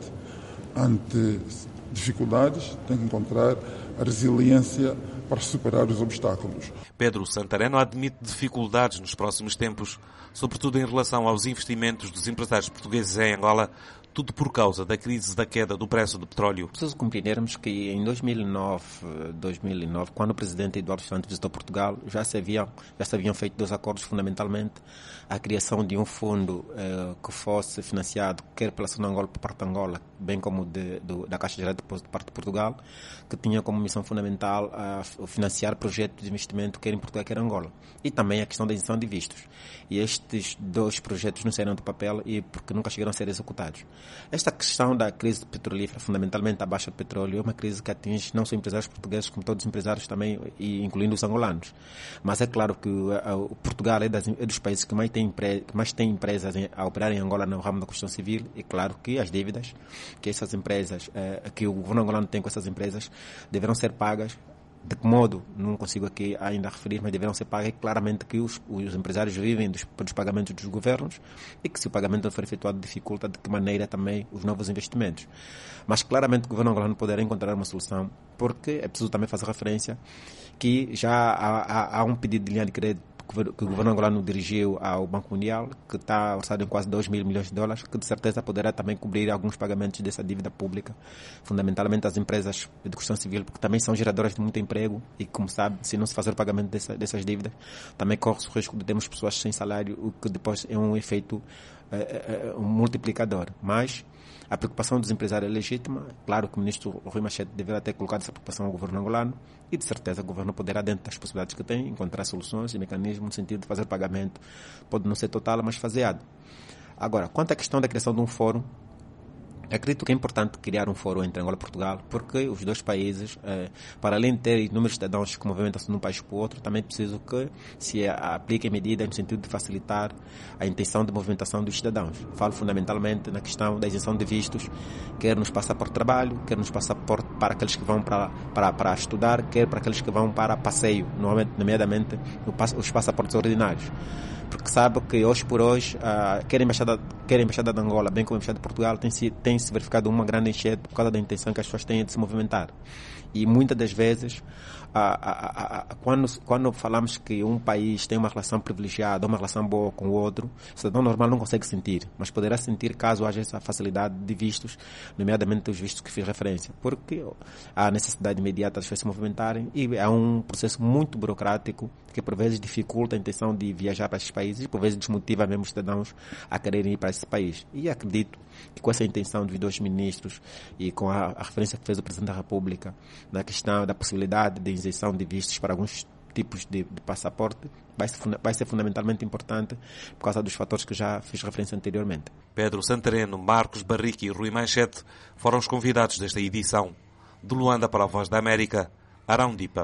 [SPEAKER 16] Ante dificuldades, têm que encontrar a resiliência para superar os obstáculos.
[SPEAKER 7] Pedro Santareno admite dificuldades nos próximos tempos, sobretudo em relação aos investimentos dos empresários portugueses em Angola, tudo por causa da crise da queda do preço do petróleo.
[SPEAKER 18] Preciso compreendermos que em dois mil e nove, dois mil e nove, quando o presidente Eduardo Santos visitou Portugal, já se haviam, já se haviam feito dois acordos, fundamentalmente a criação de um fundo eh, que fosse financiado quer pela Sonangol por parte de Angola, bem como de, do, da Caixa Geral de Depósitos por parte de Portugal, que tinha como missão fundamental a financiar projetos de investimento quer em Portugal, quer em Angola. E também a questão da isenção de vistos. E estes dois projetos não saíram do papel e porque nunca chegaram a ser executados. Esta questão da crise petrolífera, fundamentalmente a baixa de petróleo, é uma crise que atinge não só empresários portugueses, como todos os empresários também, e incluindo os angolanos. Mas é claro que uh, uh, Portugal é, das, é dos países que mais tem, empre, que mais tem empresas em, a operar em Angola no ramo da construção civil, e claro que as dívidas que essas empresas, uh, que o governo angolano tem com essas empresas, deverão ser pagas. De que modo, não consigo aqui ainda referir, mas deverão ser pagas. É claramente que os, os empresários vivem dos, dos pagamentos dos governos e que se o pagamento não for efetuado dificulta de que maneira também os novos investimentos. Mas claramente o governo angolano poderá encontrar uma solução, porque é preciso também fazer referência que já há, há, há um pedido de linha de crédito que o governo angolano dirigiu ao Banco Mundial, que está orçado em quase dois mil milhões de dólares, que de certeza poderá também cobrir alguns pagamentos dessa dívida pública, fundamentalmente as empresas de construção civil, porque também são geradoras de muito emprego e, como sabe, se não se fazer o pagamento dessa, dessas dívidas, também corre-se o risco de termos pessoas sem salário, o que depois é um efeito é, é, um multiplicador. Mas a preocupação dos empresários é legítima. Claro que o ministro Rui Machete deverá ter colocado essa preocupação ao governo angolano e, de certeza, o governo poderá, dentro das possibilidades que tem, encontrar soluções e mecanismos no sentido de fazer pagamento. Pode não ser total, mas faseado. Agora, quanto à questão da criação de um fórum, acredito que é importante criar um fórum entre Angola e Portugal, porque os dois países, eh, para além de ter inúmeros cidadãos que movimentam-se de um país para o outro, também é preciso que se apliquem medidas no sentido de facilitar a intenção de movimentação dos cidadãos. Falo fundamentalmente na questão da isenção de vistos, quer nos passaporte de trabalho, quer nos passaporte para aqueles que vão para, para, para estudar, quer para aqueles que vão para passeio, nomeadamente os passaportes ordinários. Porque sabe que hoje por hoje, uh, quer a Embaixada, quer a Embaixada de Angola, bem como a Embaixada de Portugal, tem se, tem se verificado uma grande enchente por causa da intenção que as pessoas têm de se movimentar. E muitas das vezes, uh, uh, uh, uh, quando, quando falamos que um país tem uma relação privilegiada, uma relação boa com o outro, o cidadão normal não consegue sentir, mas poderá sentir caso haja essa facilidade de vistos, nomeadamente os vistos que fiz referência, porque há necessidade imediata das pessoas se movimentarem e há um processo muito burocrático que por vezes dificulta a intenção de viajar para esses países e por vezes desmotiva mesmo os cidadãos a quererem ir para esse país. E acredito que com essa intenção dos dois ministros e com a, a referência que fez o Presidente da República na questão da possibilidade de isenção de vistos para alguns tipos de, de passaporte, vai ser, vai ser fundamentalmente importante por causa dos fatores que já fiz referência anteriormente.
[SPEAKER 7] Pedro Santareno, Marcos Barrique e Rui Manchete foram os convidados desta edição. De Luanda para a Voz da América, Arão Dipa.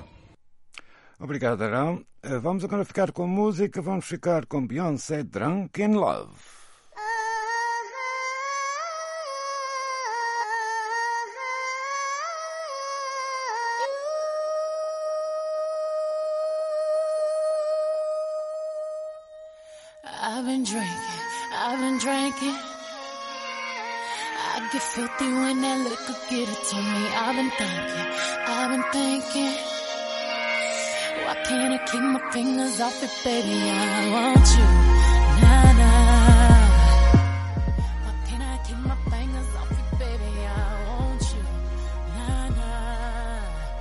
[SPEAKER 4] Obrigado, Arão. Vamos agora ficar com música. Vamos ficar com Beyoncé, Drunk in Love.
[SPEAKER 10] I've been drinking, I've been drinking. I get filthy when that liquor get it to me. I've been thinking, I've been thinking. Why can't I keep my fingers off it, baby? I want you, nah, nah. Why can't I keep my fingers off it, baby? I want you, nah, nah.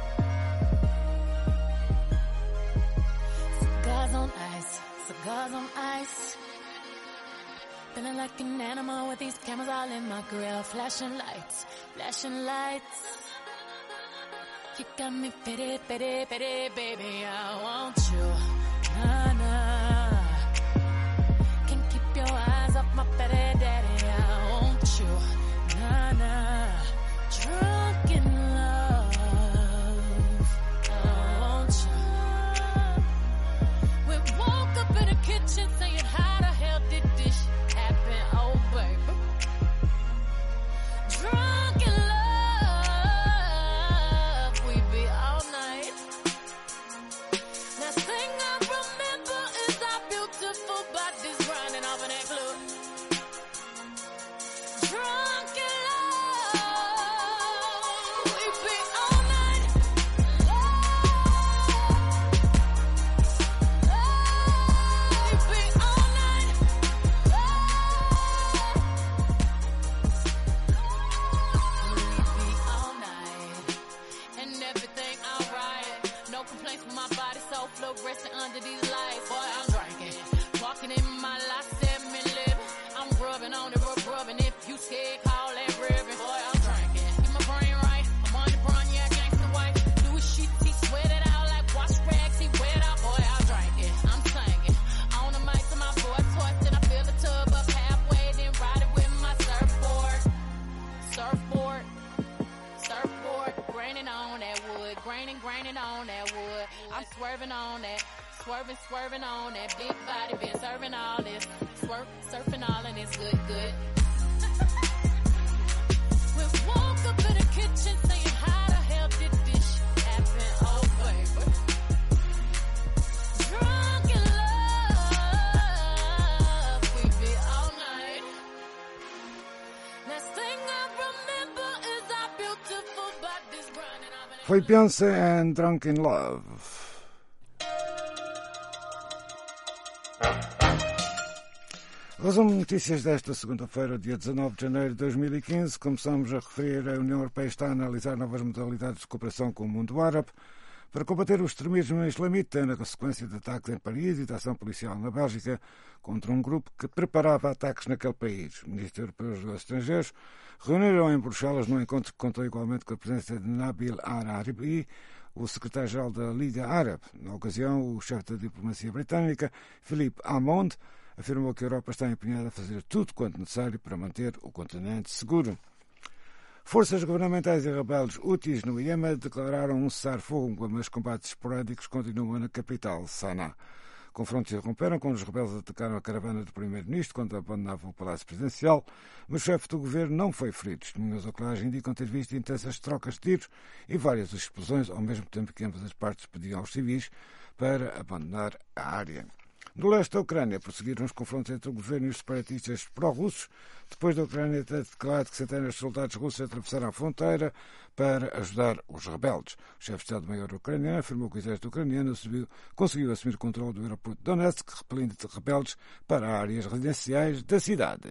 [SPEAKER 10] Cigars on ice, cigars on ice. Feeling like an animal with these cameras all in my grill. Flashing lights, flashing lights. You got me pity, pity, pity, baby, I want you, nah, nah. Can't keep your eyes off my pity, daddy, I want you, nah, nah. Drunk in love, I want you. We woke up in the kitchen saying, how the hell did this shit happen, oh baby. Drunk in love. Sing tick, all that ribbon. Boy, I'm drinking. Get my brain right. I'm on the run, yeah, gangsta white. Louis shit, he sweat it out like wash rags, he wet out. Boy, I'm drinking. I'm singing. On the mic to my boy toys, then I fill the tub up halfway, then ride it with my surfboard. Surfboard. Surfboard. Graining on that wood. Graining, graining on that wood. I'm swerving on that. Swerving, swerving on that big body, been serving all this. Swerve, surfing all and it's good, good. We woke up in the kitchen saying, how the hell did this shit happen? Oh, baby. Drunk in love, we be all night. Last thing I remember is our beautiful bodies grinding.
[SPEAKER 2] Foi Beyoncé and Drunk in Love. Resumo de notícias desta segunda-feira, dia dezanove de janeiro de dois mil e quinze. Começamos a referir, a União Europeia está a analisar novas modalidades de cooperação com o mundo árabe para combater o extremismo islamita na consequência de ataques em Paris e da ação policial na Bélgica contra um grupo que preparava ataques naquele país. Os ministros europeus dos estrangeiros reuniram em Bruxelas num encontro que contou igualmente com a presença de Nabil Al-Arabi, o secretário-geral da Liga Árabe. Na ocasião, o chefe da diplomacia britânica, Philippe Hammond, afirmou que a Europa está empenhada a fazer tudo quanto necessário para manter o continente seguro. Forças governamentais e rebeldes Houthis no Iêmen declararam um cessar-fogo, mas combates esporádicos continuam na capital, Sanaa. Confrontos se romperam quando os rebeldes atacaram a caravana do primeiro-ministro quando abandonava o Palácio Presidencial, mas o chefe do governo não foi ferido. Testemunhas oculares indicam ter visto intensas trocas de tiros e várias explosões, ao mesmo tempo que ambas as partes pediam aos civis para abandonar a área. No leste da Ucrânia, prosseguiram os confrontos entre o governo e os separatistas pró-russos, depois da Ucrânia ter declarado que centenas de soldados russos atravessaram a fronteira para ajudar os rebeldes. O chefe de Estado-Maior ucraniano afirmou que o exército ucraniano subiu, conseguiu assumir o controle do aeroporto de Donetsk, repelindo de rebeldes para áreas residenciais da cidade.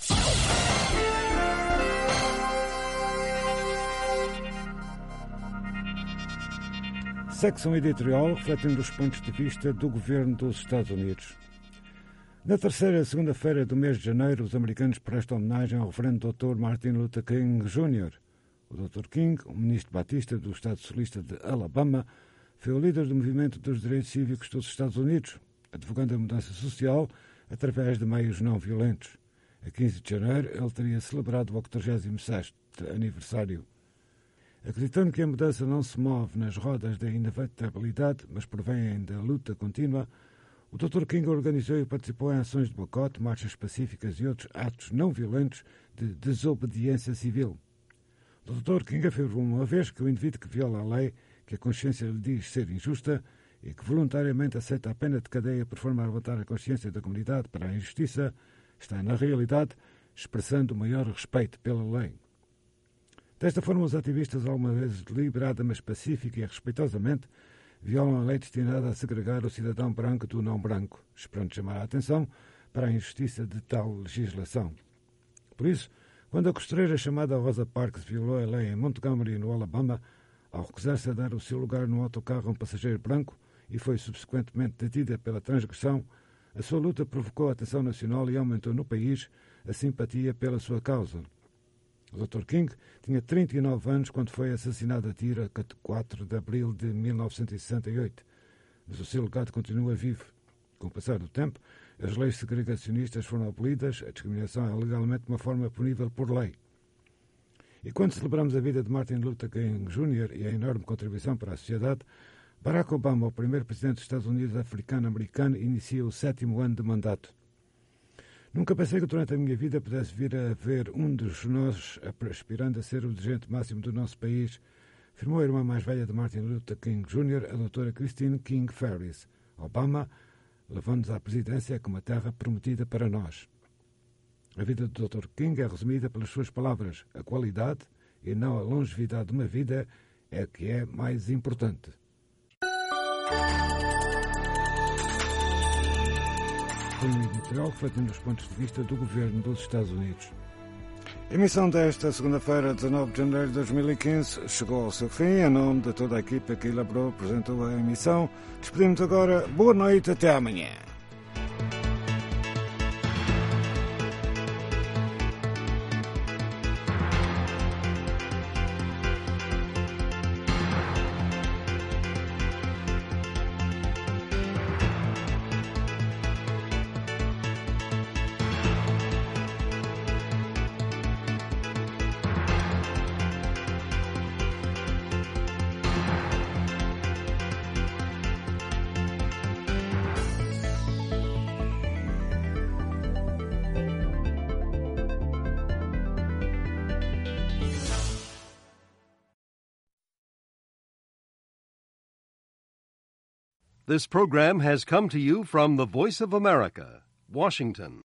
[SPEAKER 2] Secção editorial refletindo os pontos de vista do governo dos Estados Unidos. Na terceira segunda-feira do mês de janeiro, os americanos prestam homenagem ao reverendo doutor Martin Luther King Júnior O doutor King, um ministro batista do Estado Socialista de Alabama, foi o líder do movimento dos direitos cívicos dos Estados Unidos, advogando a mudança social através de meios não violentos. A quinze de janeiro, ele teria celebrado o octogésimo sexto aniversário. Acreditando que a mudança não se move nas rodas da inevitabilidade, mas provém da luta contínua, o doutor King organizou e participou em ações de boicote, marchas pacíficas e outros atos não violentos de desobediência civil. O doutor King afirmou uma vez que o indivíduo que viola a lei, que a consciência lhe diz ser injusta e que voluntariamente aceita a pena de cadeia por forma a levantar a consciência da comunidade para a injustiça, está, na realidade, expressando o maior respeito pela lei. Desta forma, os ativistas, alguma vez deliberada, mas pacífica e respeitosamente, violam a lei destinada a segregar o cidadão branco do não branco, esperando chamar a atenção para a injustiça de tal legislação. Por isso, quando a costureira chamada Rosa Parks violou a lei em Montgomery, no Alabama, ao recusar-se a dar o seu lugar no autocarro a um passageiro branco e foi subsequentemente detida pela transgressão, a sua luta provocou a atenção nacional e aumentou no país a simpatia pela sua causa. O doutor King tinha trinta e nove anos quando foi assassinado a tiro a quatro de abril de mil novecentos e sessenta e oito, mas o seu legado continua vivo. Com o passar do tempo, as leis segregacionistas foram abolidas, a discriminação é legalmente uma forma punível por lei. E quando celebramos a vida de Martin Luther King Júnior e a enorme contribuição para a sociedade, Barack Obama, o primeiro presidente dos Estados Unidos africano-americano, inicia o sétimo ano de mandato. Nunca pensei que durante a minha vida pudesse vir a ver um dos nós aspirando a ser o dirigente máximo do nosso país, afirmou a irmã mais velha de Martin Luther King Júnior, a doutora Christine King Ferris. Obama levou-nos à presidência como a terra prometida para nós. A vida do doutor King é resumida pelas suas palavras: a qualidade e não a longevidade de uma vida é o que é mais importante. Foi um editorial refletindo os pontos de vista do governo dos Estados Unidos. A emissão desta segunda-feira, dezanove de janeiro de dois mil e quinze, chegou ao seu fim. Em nome de toda a equipa que elaborou e apresentou a emissão, despedimos agora. Boa noite, até amanhã.
[SPEAKER 17] This program has come to you from the Voice of America, Washington.